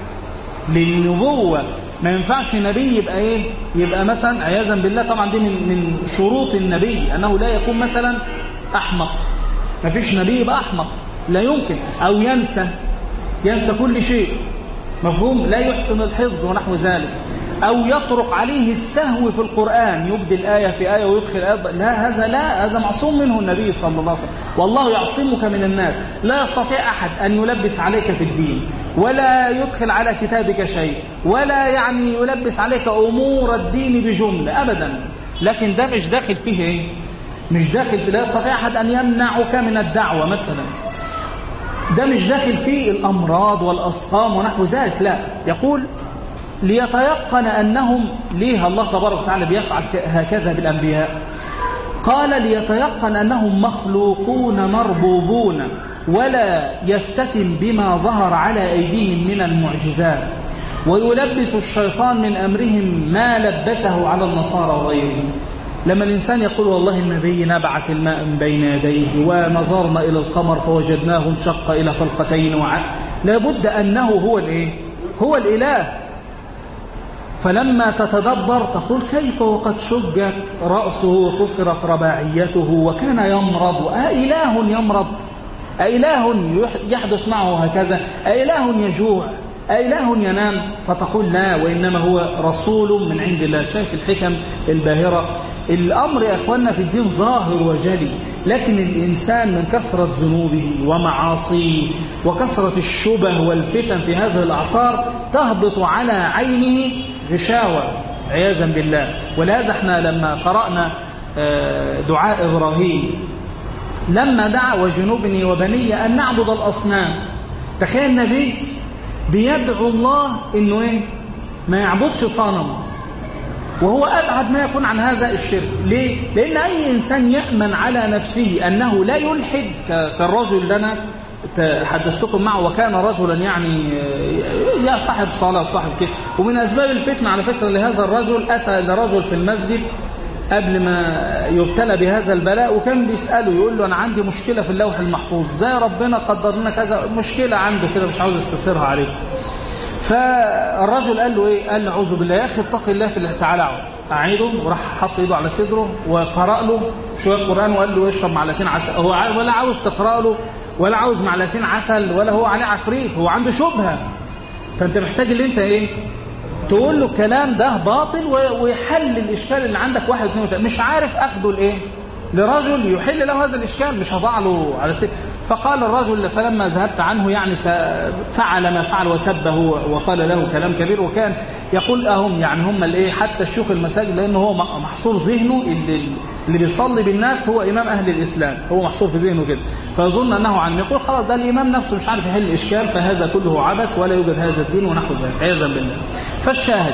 للنبوة. ما ينفعش نبي يبقى إيه؟ يبقى مثلا عياذا بالله، طبعا دي من من شروط النبي أنه لا يكون مثلا أحمق. ما فيش نبي يبقى أحمق، لا يمكن، أو ينسى ينسى كل شيء، مفهوم؟ لا يحسن الحفظ ونحو ذلك، أو يطرق عليه السهو في القرآن، يبدل آية في آية ويدخل آية. لا، هذا لا هذا معصوم منه النبي صلى الله عليه وسلم. والله يعصمك من الناس، لا يستطيع أحد أن يلبس عليك في الدين ولا يدخل على كتابك شيء ولا يعني يلبس عليك أمور الدين بجملة أبدا. لكن ده مش داخل فيه إيه؟ مش داخل فيه، لا يستطيع أحد أن يمنعك من الدعوة مثلا، ده مش داخل فيه الأمراض والأسقام ونحو ذلك. لا، يقول ليتيقن أنهم، ليه الله تبارك وتعالى بيفعل هكذا بالأنبياء؟ قال ليتيقن أنهم مخلوقون مربوبون ولا يفتتن بما ظهر على أيديهم من المعجزات، ويلبس الشيطان من أمرهم ما لبسه على النصارى وغيرهم. لما الإنسان يقول والله النبي نبعت الماء من بين يديه ونظرنا إلى القمر فوجدناه انشق إلى فلقتين وعد، لابد أنه هو الإيه؟ هو الإله. فلما تتدبر تقول كيف وقد شجت رأسه وكسرت رباعيته وكان يمرض، أإله يمرض؟ أإله يحدث معه هكذا؟ أإله يجوع؟ أإله ينام؟ فتقول لا، وإنما هو رسول من عند الله. شايف الحكم الباهرة؟ الأمر يا أخوانا في الدين ظاهر وجلي، لكن الإنسان من كثرة ذنوبه ومعاصيه وكثرة الشبه والفتن في هذه الأعصار تهبط على عينه غشاوة عياذا بالله. ولهذا احنا لما قرأنا دعاء إبراهيم لما دعا وجنوبني وبني أن نعبد الأصنام، تخيل النبي بيدعو الله إنه إيه؟ ما يعبدش صنم، وهو أبعد ما يكون عن هذا الشرك. ليه؟ لأن أي إنسان يأمن على نفسه أنه لا يلحد، كالرجل اللي أنا حدثتكم معه وكان رجلا يعني يا صاحب صلاة وصاحب كده. ومن أسباب الفتنة على فكرة لهذا الرجل، أتى لرجل في المسجد قبل ما يبتلى بهذا البلاء وكان بيسأله يقول له أنا عندي مشكلة في اللوح المحفوظ، زي ربنا قدر لنا كذا مشكلة عنده كده مش عاوز استثيرها عليه. فالرجل قال له ايه؟ قال له اعوذ بالله يا اخي اتق الله في الله، تعالى اقعد. اعيده وراح حط ايده على صدره وقرأ له شويه قرآن وقال له اشرب معلقتين عسل. هو ولا عاوز تقرأ له ولا عاوز معلقتين عسل ولا هو عليه عفريت، هو عنده شبهه. فانت محتاج اللي انت ايه؟ تقول له الكلام ده باطل ويحل الاشكال اللي عندك. واحد اثنين وثلاثه مش عارف اخده لايه؟ لرجل يحل له هذا الاشكال، مش هضع له على سكه. فقال الرجل فلما ذهبت عنه يعني فعل ما فعل وسبه وقال له كلام كبير، وكان يقول اهم يعني هم الايه حتى الشيوخ المساجد، لانه هو محصور ذهنه اللي, اللي بيصلي بالناس هو امام اهل الاسلام، هو محصور في ذهنه كده، فيظن انه عن يقول خلاص ده الامام نفسه مش عارف يحل الاشكال، فهذا كله عبث ولا يوجد هذا الدين ونحو ذلك عياذا بالله. فالشاهد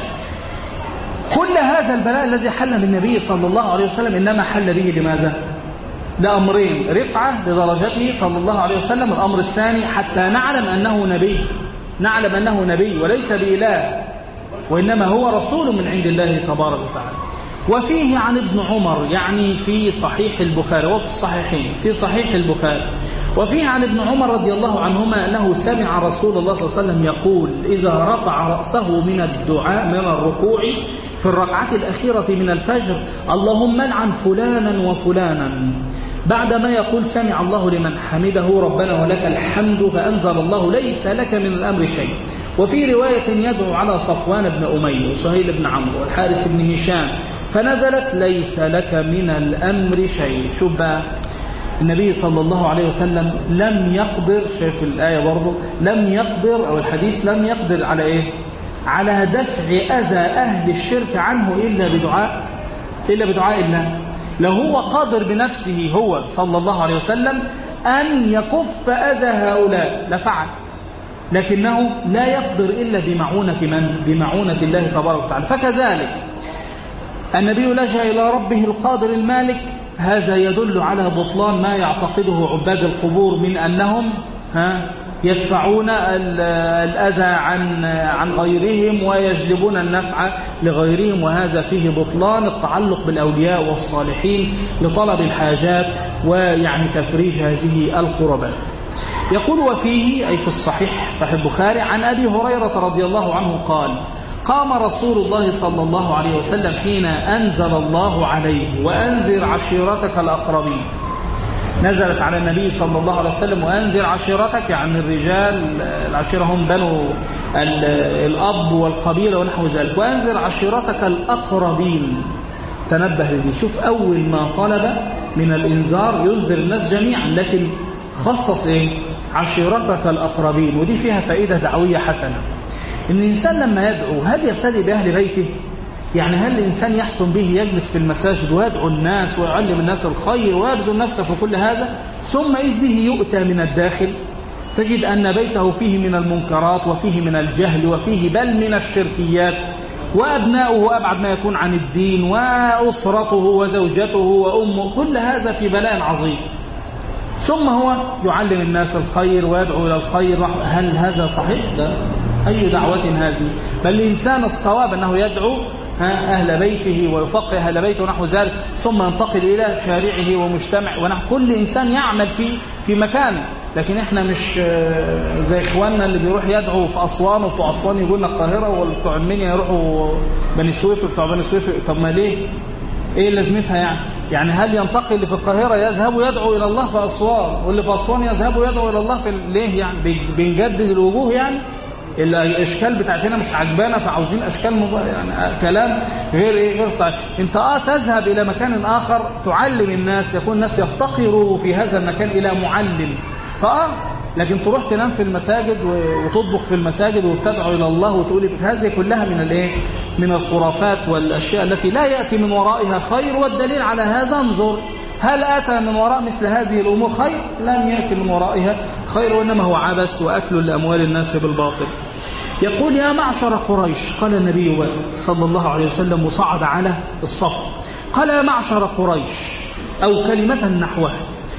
كل هذا البلاء الذي حل بالنبي صلى الله عليه وسلم انما حل به لماذا؟ لأمرين: رفعة لدرجته صلى الله عليه وسلم، الأمر الثاني حتى نعلم أنه نبي، نعلم أنه نبي وليس بإله، وإنما هو رسول من عند الله تبارك وتعالى. وفيه عن ابن عمر، يعني في صحيح البخاري وفي الصحيحين، في صحيح البخاري وفيه عن ابن عمر رضي الله عنهما أنه سمع رسول الله صلى الله عليه وسلم يقول إذا رفع رأسه من الدعاء من الركوع في الركعة الأخيرة من الفجر اللهم لعن فلانا وفلانا، بعدما يقول سمع الله لمن حمده ربنا ولك الحمد، فأنزل الله ليس لك من الأمر شيء. وفي رواية يدعو على صفوان بن أمية وسهيل بن عمرو والحارث بن هشام فنزلت ليس لك من الأمر شيء. شوف بقى النبي صلى الله عليه وسلم لم يقدر، شايف الآية برضو، لم يقدر أو الحديث لم يقدر على إيه؟ على دفع أذى أهل الشرك عنه إلا بدعاء إلا بدعاء الله. لو هو قادر بنفسه هو صلى الله عليه وسلم أن يكف أذى هؤلاء لفعل، لكنه لا يقدر إلا بمعونة من؟ بمعونة الله تبارك وتعالى. فكذلك النبي لجأ إلى ربه القادر المالك، هذا يدل على بطلان ما يعتقده عباد القبور من أنهم ها يدفعون الأذى عن عن غيرهم ويجلبون النفع لغيرهم، وهذا فيه بطلان التعلق بالأولياء والصالحين لطلب الحاجات ويعني تفريج هذه الخربات. يقول وفيه أي في الصحيح صحيح البخاري عن أبي هريرة رضي الله عنه قال قام رسول الله صلى الله عليه وسلم حين أنزل الله عليه وأنذر عشيرتك الأقربين. نزلت على النبي صلى الله عليه وسلم وأنذر عشيرتك، يعني الرجال العشيرة هم بنو الأب والقبيلة ونحو ذلك، وأنذر عشيرتك الأقربين. تنبه لدي، شوف أول ما طلب من الإنذار ينذر الناس جميعا، لكن خصص إيه؟ عشيرتك الأقربين. ودي فيها فائدة دعوية حسنة. إن الإنسان لما يدعو هل يبتدي بأهل بيته؟ يعني هل الإنسان يحسن به يجلس في المساجد ويدعو الناس ويعلم الناس الخير ويبذل نفسه في كل هذا، ثم إذ به يؤتى من الداخل تجد أن بيته فيه من المنكرات وفيه من الجهل وفيه بل من الشركيات، وأبناؤه أبعد ما يكون عن الدين، وأسرته وزوجته وأمه، كل هذا في بلاء عظيم. ثم هو يعلم الناس الخير ويدعو إلى الخير، هل هذا صحيح؟ لا. أي دعوة هذه؟ بل الإنسان الصواب أنه يدعو أهل بيته ويفقه أهل بيته ونحو ذلك، ثم ينتقل إلى شارعه ومجتمع ونحو كل إنسان يعمل في في مكانه. لكن إحنا مش زي إخواننا اللي بيروح يدعو في أسوان، وبتوع أسوان يقول لنا القاهرة، وبتوع المنيا يروحوا بني سويف، وبتوع بني سويف. طب ما ليه؟ إيه لازمتها يعني؟ يعني هل ينتقل اللي في القاهرة يذهب يدعو إلى الله في أسوان، واللي في أسوان يذهب يدعو إلى الله في ليه؟ يعني بنجدد الوجوه يعني؟ الاشكال بتاعتنا مش عجبانا فعاوزين اشكال مبارك، يعني كلام غير ايه غير صحيح. انت اه تذهب الى مكان اخر تعلم الناس، يكون الناس يفتقروا في هذا المكان الى معلم، فاه لكن تروح تنام في المساجد وتطبخ في المساجد وتدعو الى الله وتقول هذه كلها من الايه من الخرافات والاشياء التي لا ياتي من ورائها خير. والدليل على هذا انظر، هل أتى من وراء مثل هذه الأمور خير؟ لم يأتي من ورائها خير، وإنما هو عبث وأكل لأموال الناس بالباطل. يقول يا معشر قريش، قال النبي صلى الله عليه وسلم وصعد على الصف، قال يا معشر قريش، أو كلمة نحوها،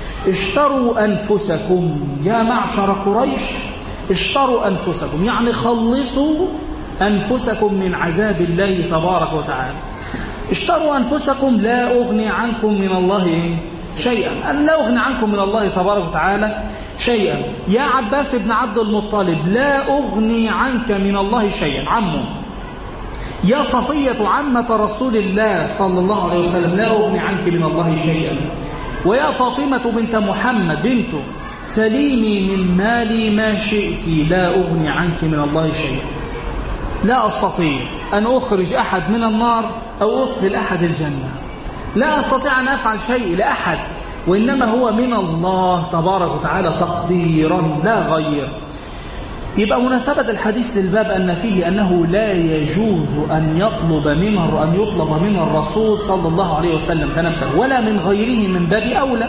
اشتروا أنفسكم. يا معشر قريش اشتروا أنفسكم، يعني خلصوا أنفسكم من عذاب الله تبارك وتعالى. اشتروا أنفسكم، لا أغني عنكم من الله إيه؟ شيئا. أن لا أغني عنكم من الله تبارك وتعالى شيئا. يا عباس بن عبد المطلب، لا أغني عنك من الله شيئا، عمه. يا صفية عمة رسول الله صلى الله عليه وسلم، لا أغني عنك من الله شيئا. ويا فاطمة بنت محمد بنته، سليني من مالي ما شئت، لا أغني عنك من الله شيئا. لا أستطيع أن أخرج أحد من النار أو أدخل أحد الجنة، لا أستطيع أن أفعل شيء لأحد، وإنما هو من الله تبارك وتعالى تقديرا لا غير. يبقى مناسبة الحديث للباب أن فيه أنه لا يجوز أن يطلب من أن يطلب من الرسول صلى الله عليه وسلم، تنبه، ولا من غيره من باب أولى،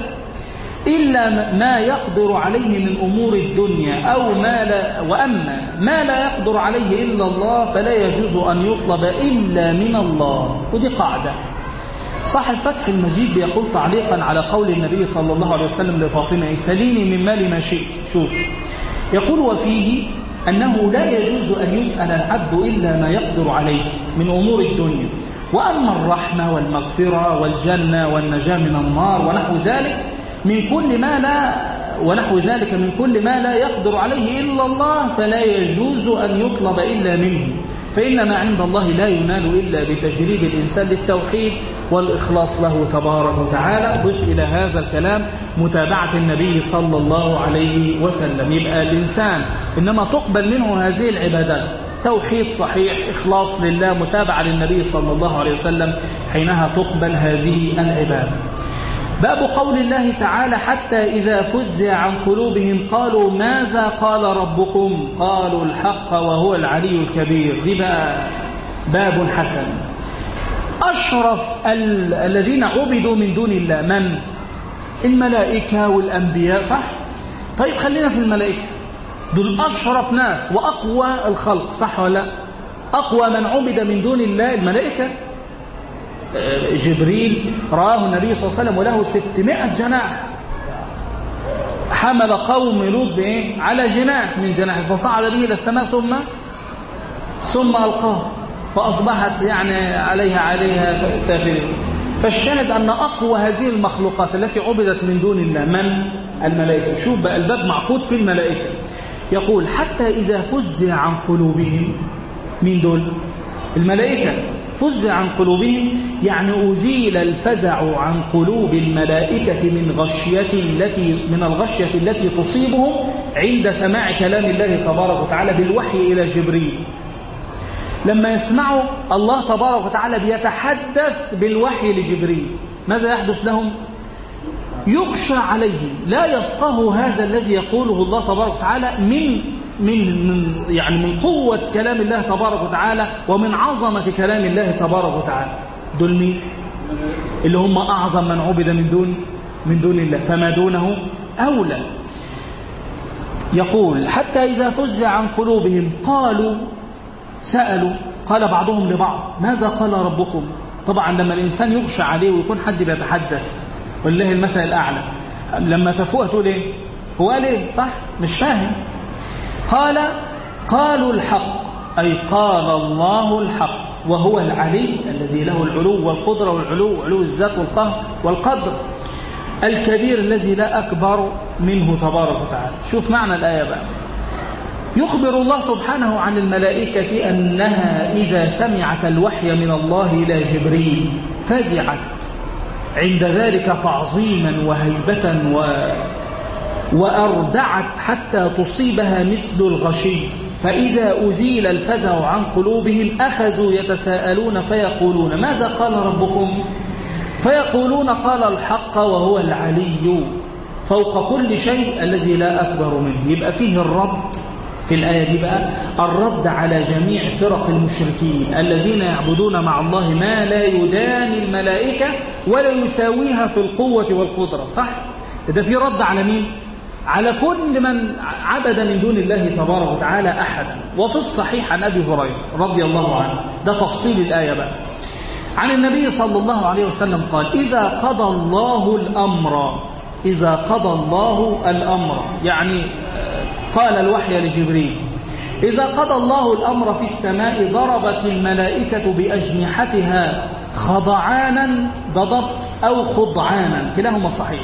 إلا ما يقدر عليه من أمور الدنيا أو ما لا، وأما ما لا يقدر عليه إلا الله فلا يجوز أن يطلب إلا من الله. ودي قاعدة. صاحب فتح المجيد بيقول تعليقا على قول النبي صلى الله عليه وسلم لفاطمة سليني من مالي ما شئت. شوف، يقول وفيه أنه لا يجوز أن يسأل العبد إلا ما يقدر عليه من أمور الدنيا، وأما الرحمة والمغفرة والجنة والنجاة من النار ونحو ذلك من كل ما لا ونحو ذلك من كل ما لا يقدر عليه إلا الله فلا يجوز أن يطلب إلا منه، فإن ما عند الله لا ينال إلا بتجريد الإنسان للتوحيد والإخلاص له تبارك وتعالى. ضف إلى هذا الكلام متابعة النبي صلى الله عليه وسلم. يبقى الإنسان إنما تقبل منه هذه العبادات توحيد صحيح، إخلاص لله، متابعة للنبي صلى الله عليه وسلم، حينها تقبل هذه العبادة. باب قول الله تعالى حتى إذا فزع عن قلوبهم قالوا ماذا قال ربكم قالوا الحق وهو العلي الكبير. دي بقى باب حسن. أشرف ال الذين عبدوا من دون الله من؟ الملائكة والأنبياء، صح؟ طيب خلينا في الملائكة، دول أشرف ناس وأقوى الخلق، صح ولا؟ أقوى من عبد من دون الله الملائكة. جبريل رآه النبي صلى الله عليه وسلم وله ستمائة جناح، حمل قوم لوط بإيه؟ على جناح من جناح فصعد به إلى السماء ثم ثم ألقاه فأصبحت يعني عليها عليها سافلين. فالشاهد أن أقوى هذه المخلوقات التي عبدت من دون الله من؟ الملائكة. شوف بقى الباب معقود في الملائكة. يقول حتى إذا فزع عن قلوبهم، من دول؟ الملائكة. فزع عن قلوبهم يعني أزيل الفزع عن قلوب الملائكة من غشية التي من الغشية التي تصيبهم عند سماع كلام الله تبارك وتعالى بالوحي إلى جبريل. لما يسمعوا الله تبارك وتعالى بيتحدث بالوحي لجبريل، ماذا يحدث لهم؟ يخشى عليهم، لا يفقهوا هذا الذي يقوله الله تبارك وتعالى من من من يعني من قوة كلام الله تبارك وتعالى ومن عظمة كلام الله تبارك وتعالى. دول مين؟ اللي هم أعظم من عبد من دون من دون الله، فما دونه أولى. يقول حتى إذا فزع عن قلوبهم قالوا، سألوا، قال بعضهم لبعض ماذا قال ربكم؟ طبعا لما الإنسان يغشى عليه ويكون حد بيتحدث والله المثل الأعلى، لما تفوق تقول إيه؟ هو قال إيه؟ صح؟ مش فاهم. قال قالوا الحق، أي قال الله الحق، وهو العلي الذي له العلو والقدرة والعلو، علو الذات والقهر والقدر، الكبير الذي لا أكبر منه تبارك وتعالى. شوف معنى الآية بقى. يخبر الله سبحانه عن الملائكة أنها إذا سمعت الوحي من الله إلى جبريل فزعت عند ذلك تعظيما وهيبة و... وأردعت حتى تصيبها مثل الغشي، فإذا أزيل الفزع عن قلوبهم أخذوا يتساءلون فيقولون ماذا قال ربكم؟ فيقولون قال الحق وهو العلي فوق كل شيء الذي لا أكبر منه. يبقى فيه الرد في الآية دي بقى، الرد على جميع فرق المشركين الذين يعبدون مع الله ما لا يداني الملائكة ولا يساويها في القوة والقدرة، صح؟ ده في رد على مين؟ على كل من عبد من دون الله تبارك وتعالى أحدا. وفي الصحيح عن أبي هريرة رضي الله عنه، ده تفصيل الآية بقى، عن النبي صلى الله عليه وسلم قال إذا قضى الله الأمر، إذا قضى الله الأمر يعني قال الوحي لجبريل، إذا قضى الله الأمر في السماء ضربت الملائكة بأجنحتها خضعانا، ضبط أو خضعانا كلاهما صحيح.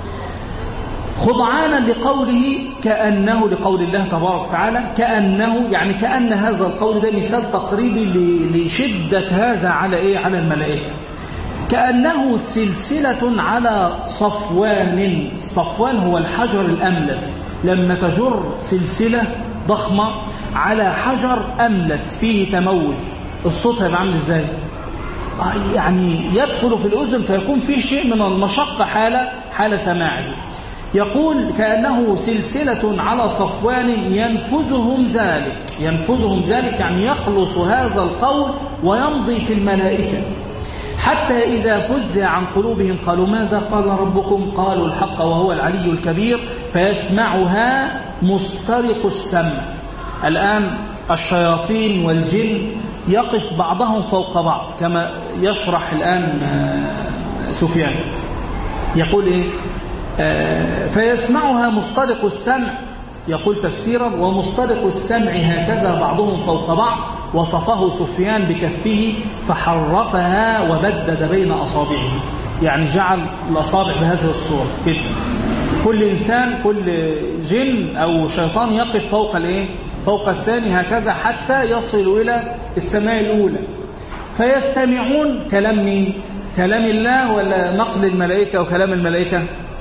خضعانا لقوله كأنه، لقول الله تبارك وتعالى كأنه، يعني كأن هذا القول ده مثال تقريبي لشدة هذا على إيه؟ على الملائكة. كأنه سلسلة على صفوان، الصفوان هو الحجر الأملس، لما تجر سلسلة ضخمة على حجر أملس فيه تموج، الصوت هيبقى عامل إزاي؟ يعني يدخل في الأذن فيكون فيه شيء من المشقة حال حال سماعه. يقول كأنه سلسلة على صفوان ينفذهم ذلك، ينفذهم ذلك يعني يخلص هذا القول ويمضي في الملائكة، حتى إذا فزع عن قلوبهم قالوا ماذا قال ربكم؟ قالوا الحق وهو العلي الكبير، فيسمعها مسترق السمع. الآن الشياطين والجن يقف بعضهم فوق بعض كما يشرح الآن سفيان، يقول إيه؟ فيسمعها مسترق السمع، يقول تفسيرا ومسترق السمع هكذا بعضهم فوق بعض، وصفه سفيان بكفه فحرفها وبدد بين أصابعه، يعني جعل الأصابع بهذه الصورة كده. كل إنسان كل جن أو شيطان يقف فوق الإيه؟ فوق الثاني هكذا حتى يصل إلى السماء الأولى، فيستمعون كلام مين؟ كلام الله ولا نقل الملائكة وكلام الملائكة؟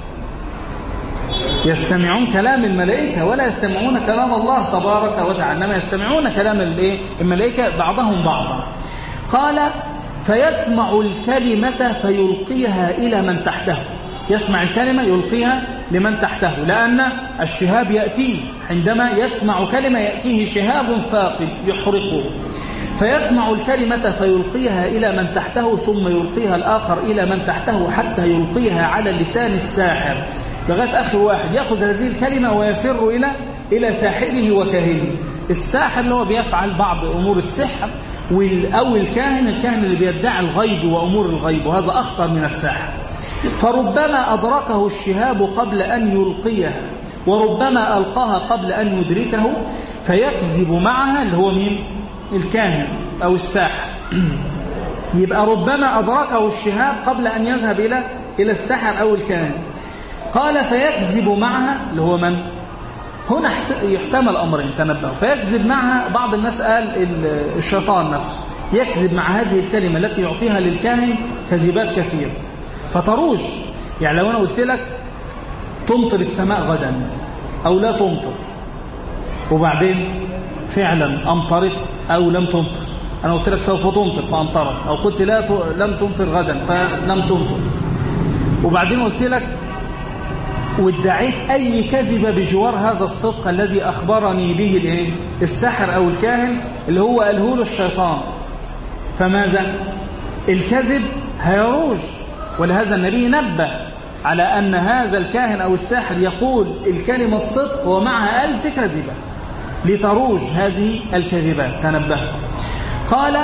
يستمعون كلام الملائكة ولا يستمعون كلام الله تبارك وتعالى، إنما يستمعون كلام الملائكة بعضهم بعضا. قال فيسمع الكلمة فيلقيها إلى من تحته، يسمع الكلمة يلقيها لمن تحته، لأن الشهاب يأتيه عندما يسمع كلمة يأتيه شهاب ثاقب يحرقه. فيسمع الكلمة فيلقيها إلى من تحته ثم يلقيها الآخر إلى من تحته حتى يلقيها على لسان الساحر لغاية آخر واحد يأخذ هذه الكلمة ويفر إلى إلى ساحره وكاهنه. الساحر اللي هو بيفعل بعض أمور السحر، أو الكاهن الكاهن اللي بيدعي الغيب وأمور الغيب، وهذا أخطر من الساحر. فربما أدركه الشهاب قبل أن يلقيها، وربما ألقاها قبل أن يدركه فيكذب معها، اللي هو مين؟ الكاهن أو الساحر. يبقى ربما أدركه الشهاب قبل أن يذهب إلى إلى الساحر أو الكاهن. قال فيكذب معها، اللي هو من؟ هنا يحتمل أمرين تنبهوا. فيكذب معها، بعض الناس قال الشيطان نفسه يكذب مع هذه الكلمة التي يعطيها للكاهن كذبات كثيرة فتروج. يعني لو أنا قلت لك تمطر السماء غدا أو لا تمطر، وبعدين فعلا أمطرت أو لم تمطر. أنا قلت لك سوف تمطر فأمطرت، أو قلت لا ت... لم تمطر غدا فلم تمطر، وبعدين قلت لك وادعيت أي كذبة بجوار هذا الصدق الذي أخبرني به الايه؟ الساحر أو الكاهن اللي هو قاله له الشيطان. فماذا؟ الكذب هيروج. ولهذا النبي نبه على أن هذا الكاهن أو الساحر يقول الكلمة الصدق ومعها ألف كذبة لتروج هذه الكذبات. تنبه. قال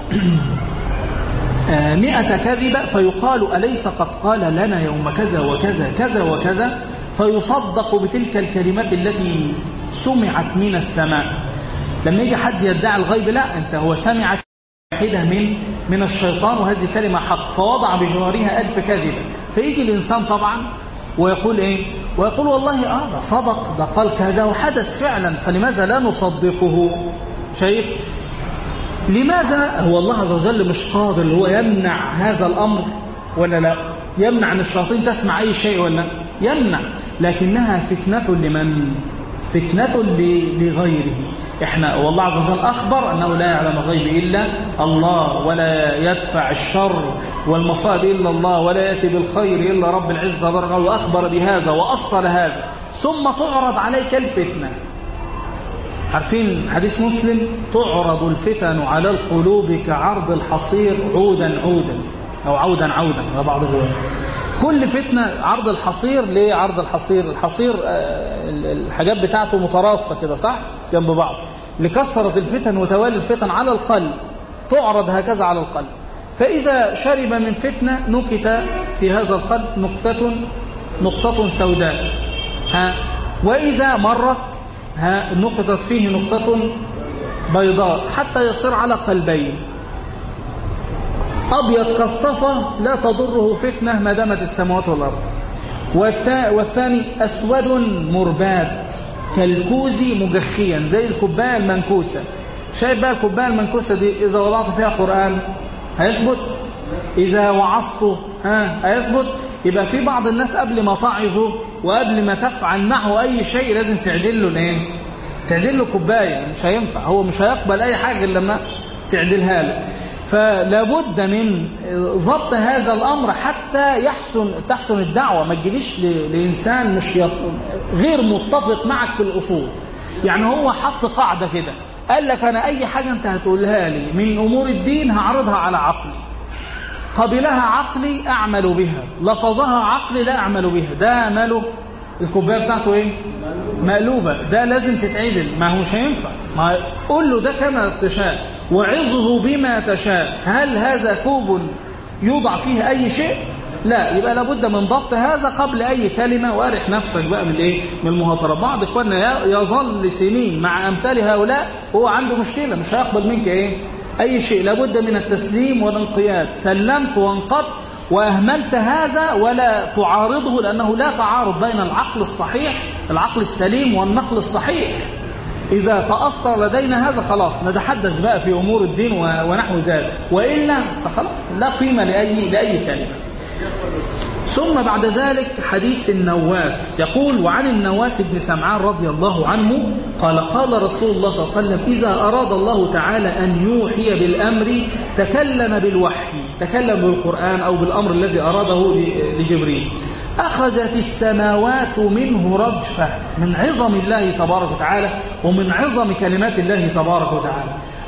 مئة كذبة، فيقال أليس قد قال لنا يوم كذا وكذا كذا وكذا، فيصدق بتلك الكلمات التي سمعت من السماء. لما يجي حد يدعي الغيب، لا، أنت هو سمعت واحدة من من الشيطان وهذه كلمة حق، فوضع بجوارها ألف كذبة. فيجي الإنسان طبعا ويقول إيه؟ ويقول والله آه ده صدق، ده قال كذا وحدث فعلا، فلماذا لا نصدقه؟ شايف؟ لماذا هو الله عز وجل مش قادر اللي هو يمنع هذا الأمر ولا لا؟ يمنع أن الشياطين تسمع أي شيء ولا يمنع، لكنها فتنة لمن؟ فتنة لغيره. إحنا والله عز وجل أخبر أنه لا يعلم الغيب إلا الله، ولا يدفع الشر والمصائب إلا الله، ولا يأتي بالخير إلا رب العزة تبارك وتعالى، وأخبر بهذا وأصل هذا، ثم تعرض عليك الفتنة. عارفين حديث مسلم؟ تعرض الفتن على القلوب كعرض الحصير عودا عودا، أو عودا عودا بعض الروايات. كل فتنة عرض الحصير. ليه عرض الحصير؟ الحصير الحاجات بتاعته متراصة كده صح جنب بعض، لكثرة الفتن وتوالي الفتن على القلب، تعرض هكذا على القلب. فإذا شرب من فتنة نكت في هذا القلب نقطة نقطة سوداء، ها، وإذا مرت ها نقطت فيه نقطة بيضاء، حتى يصير على قلبين. أبيض كالصفا لا تضره فتنة ما دامت السماوات والأرض، والثاني أسود مرباد كالكوز مجخيا، زي الكوباية المنكوسة. شايف بقى الكوباية المنكوسة دي إذا وضعت فيها قرآن هيثبت؟ إذا وعظته ها هيثبت؟ يبقى في بعض الناس قبل ما تعظه وقبل ما تفعل معه أي شيء لازم تعدل له الايه؟ تعدل له كوباية. مش هينفع، هو مش هيقبل أي حاجة إلا لما تعدلها له. فلا بد من ضبط هذا الأمر حتى يحسن تحسن الدعوة. ما تجيليش لإنسان مش يط... غير متفق معك في الأصول. يعني هو حط قاعدة كده، قال لك أنا أي حاجة أنت هتقولها لي من أمور الدين هعرضها على عقلي، قبلها عقلي أعمل بها، لفظها عقلي لا أعمل بها. ده ماله؟ الكوباية بتاعته إيه؟ مقلوبة. ده لازم تتعدل، ما هو مش هينفع. ما قول له ده كما تشاء وعظه بما تشاء. هل هذا كوب يوضع فيه أي شيء؟ لا. يبقى لابد من ضبط هذا قبل أي كلمة. وارح نفسك بقى من إيه؟ من المهاترة. بعض إخواننا يظل سنين مع أمثال هؤلاء وهو عنده مشكلة، مش هيقبل منك إيه؟ أي شيء. لابد من التسليم والانقياد. سلمت وانقضت وأهملت هذا ولا تعارضه، لأنه لا تعارض بين العقل الصحيح العقل السليم والنقل الصحيح. إذا تأثر لدينا هذا خلاص نتحدث بقى في أمور الدين ونحو ذلك، وإلا فخلاص لا قيمة لأي, لأي كلمة. ثم بعد ذلك حديث النواس، يقول وعن النواس بن سمعان رضي الله عنه قال قال رسول الله صلى الله عليه وسلم إذا أراد الله تعالى أن يوحي بالأمر تكلم بالوحي، تكلم بالقرآن أو بالأمر الذي أراده لجبريل، أخذت السماوات منه رجفة، من عظم الله تبارك وتعالى ومن عظم كلمات الله تبارك وتعالى.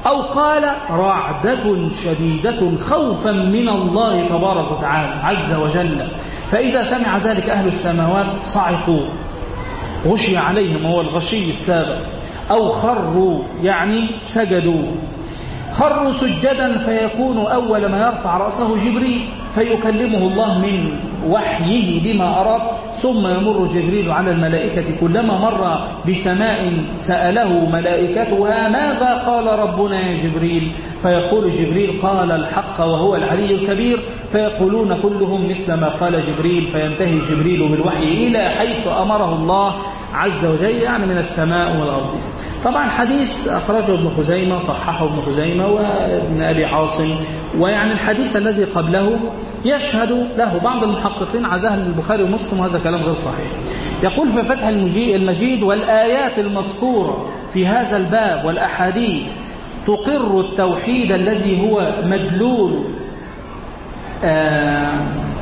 أو قال رعدة شديدة خوفا من الله تبارك وتعالى عز وجل. فإذا سمع ذلك أهل السماوات صعقوا، غشي عليهم، هو الغشي السابق، أو خروا يعني سجدوا، خروا سجدا فيكون أول ما يرفع رأسه جبريل فيكلمه الله من وحيه بما أراد، ثم يمر جبريل على الملائكة، كلما مر بسماء سأله ملائكتها ماذا قال ربنا يا جبريل؟ فيقول جبريل قال الحق وهو العلي الكبير، فيقولون كلهم مثل ما قال جبريل، فينتهي جبريل بالوحي إلى حيث أمره الله عز وجل، يعني من السماء والأرض. طبعا حديث أخرجه ابن خزيمة، صححه ابن خزيمة وابن أبي عاصم، ويعني الحديث الذي قبله يشهد له بعض المحققين عزاه البخاري ومسلم، وهذا كلام غير صحيح. يقول في فتح المجيد والآيات المذكورة في هذا الباب والأحاديث تقر التوحيد الذي هو مدلول آه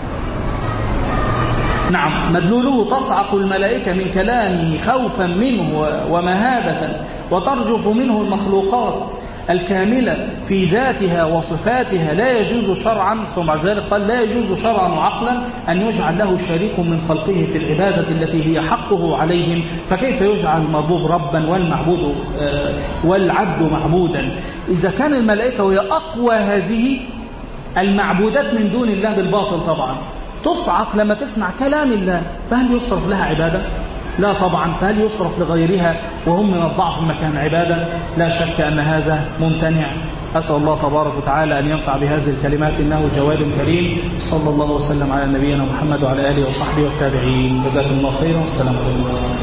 نعم مدلوله تصعق الملائكة من كلامه خوفا منه ومهابة، وترجف منه المخلوقات الكاملة في ذاتها وصفاتها. لا يجوز شرعا، ثم بعد ذلك قال لا يجوز شرعا وعقلا أن يجعل له شريك من خلقه في العبادة التي هي حقه عليهم، فكيف يجعل المربوب ربا والمعبود والعبد معبودا؟ إذا كان الملائكة وهي أقوى هذه المعبودات من دون الله بالباطل طبعا تصعق لما تسمع كلام الله، فهل يصرف لها عبادة؟ لا طبعا. فهل يصرف لغيرها وهم من الضعف مكان عبادة؟ لا شك أن هذا ممتنع. أسأل الله تبارك وتعالى أن ينفع بهذه الكلمات، إنه جواد كريم. صلى الله وسلم على نبينا محمد وعلى آله وصحبه والتابعين. جزاكم الله خيرا، والسلام عليكم.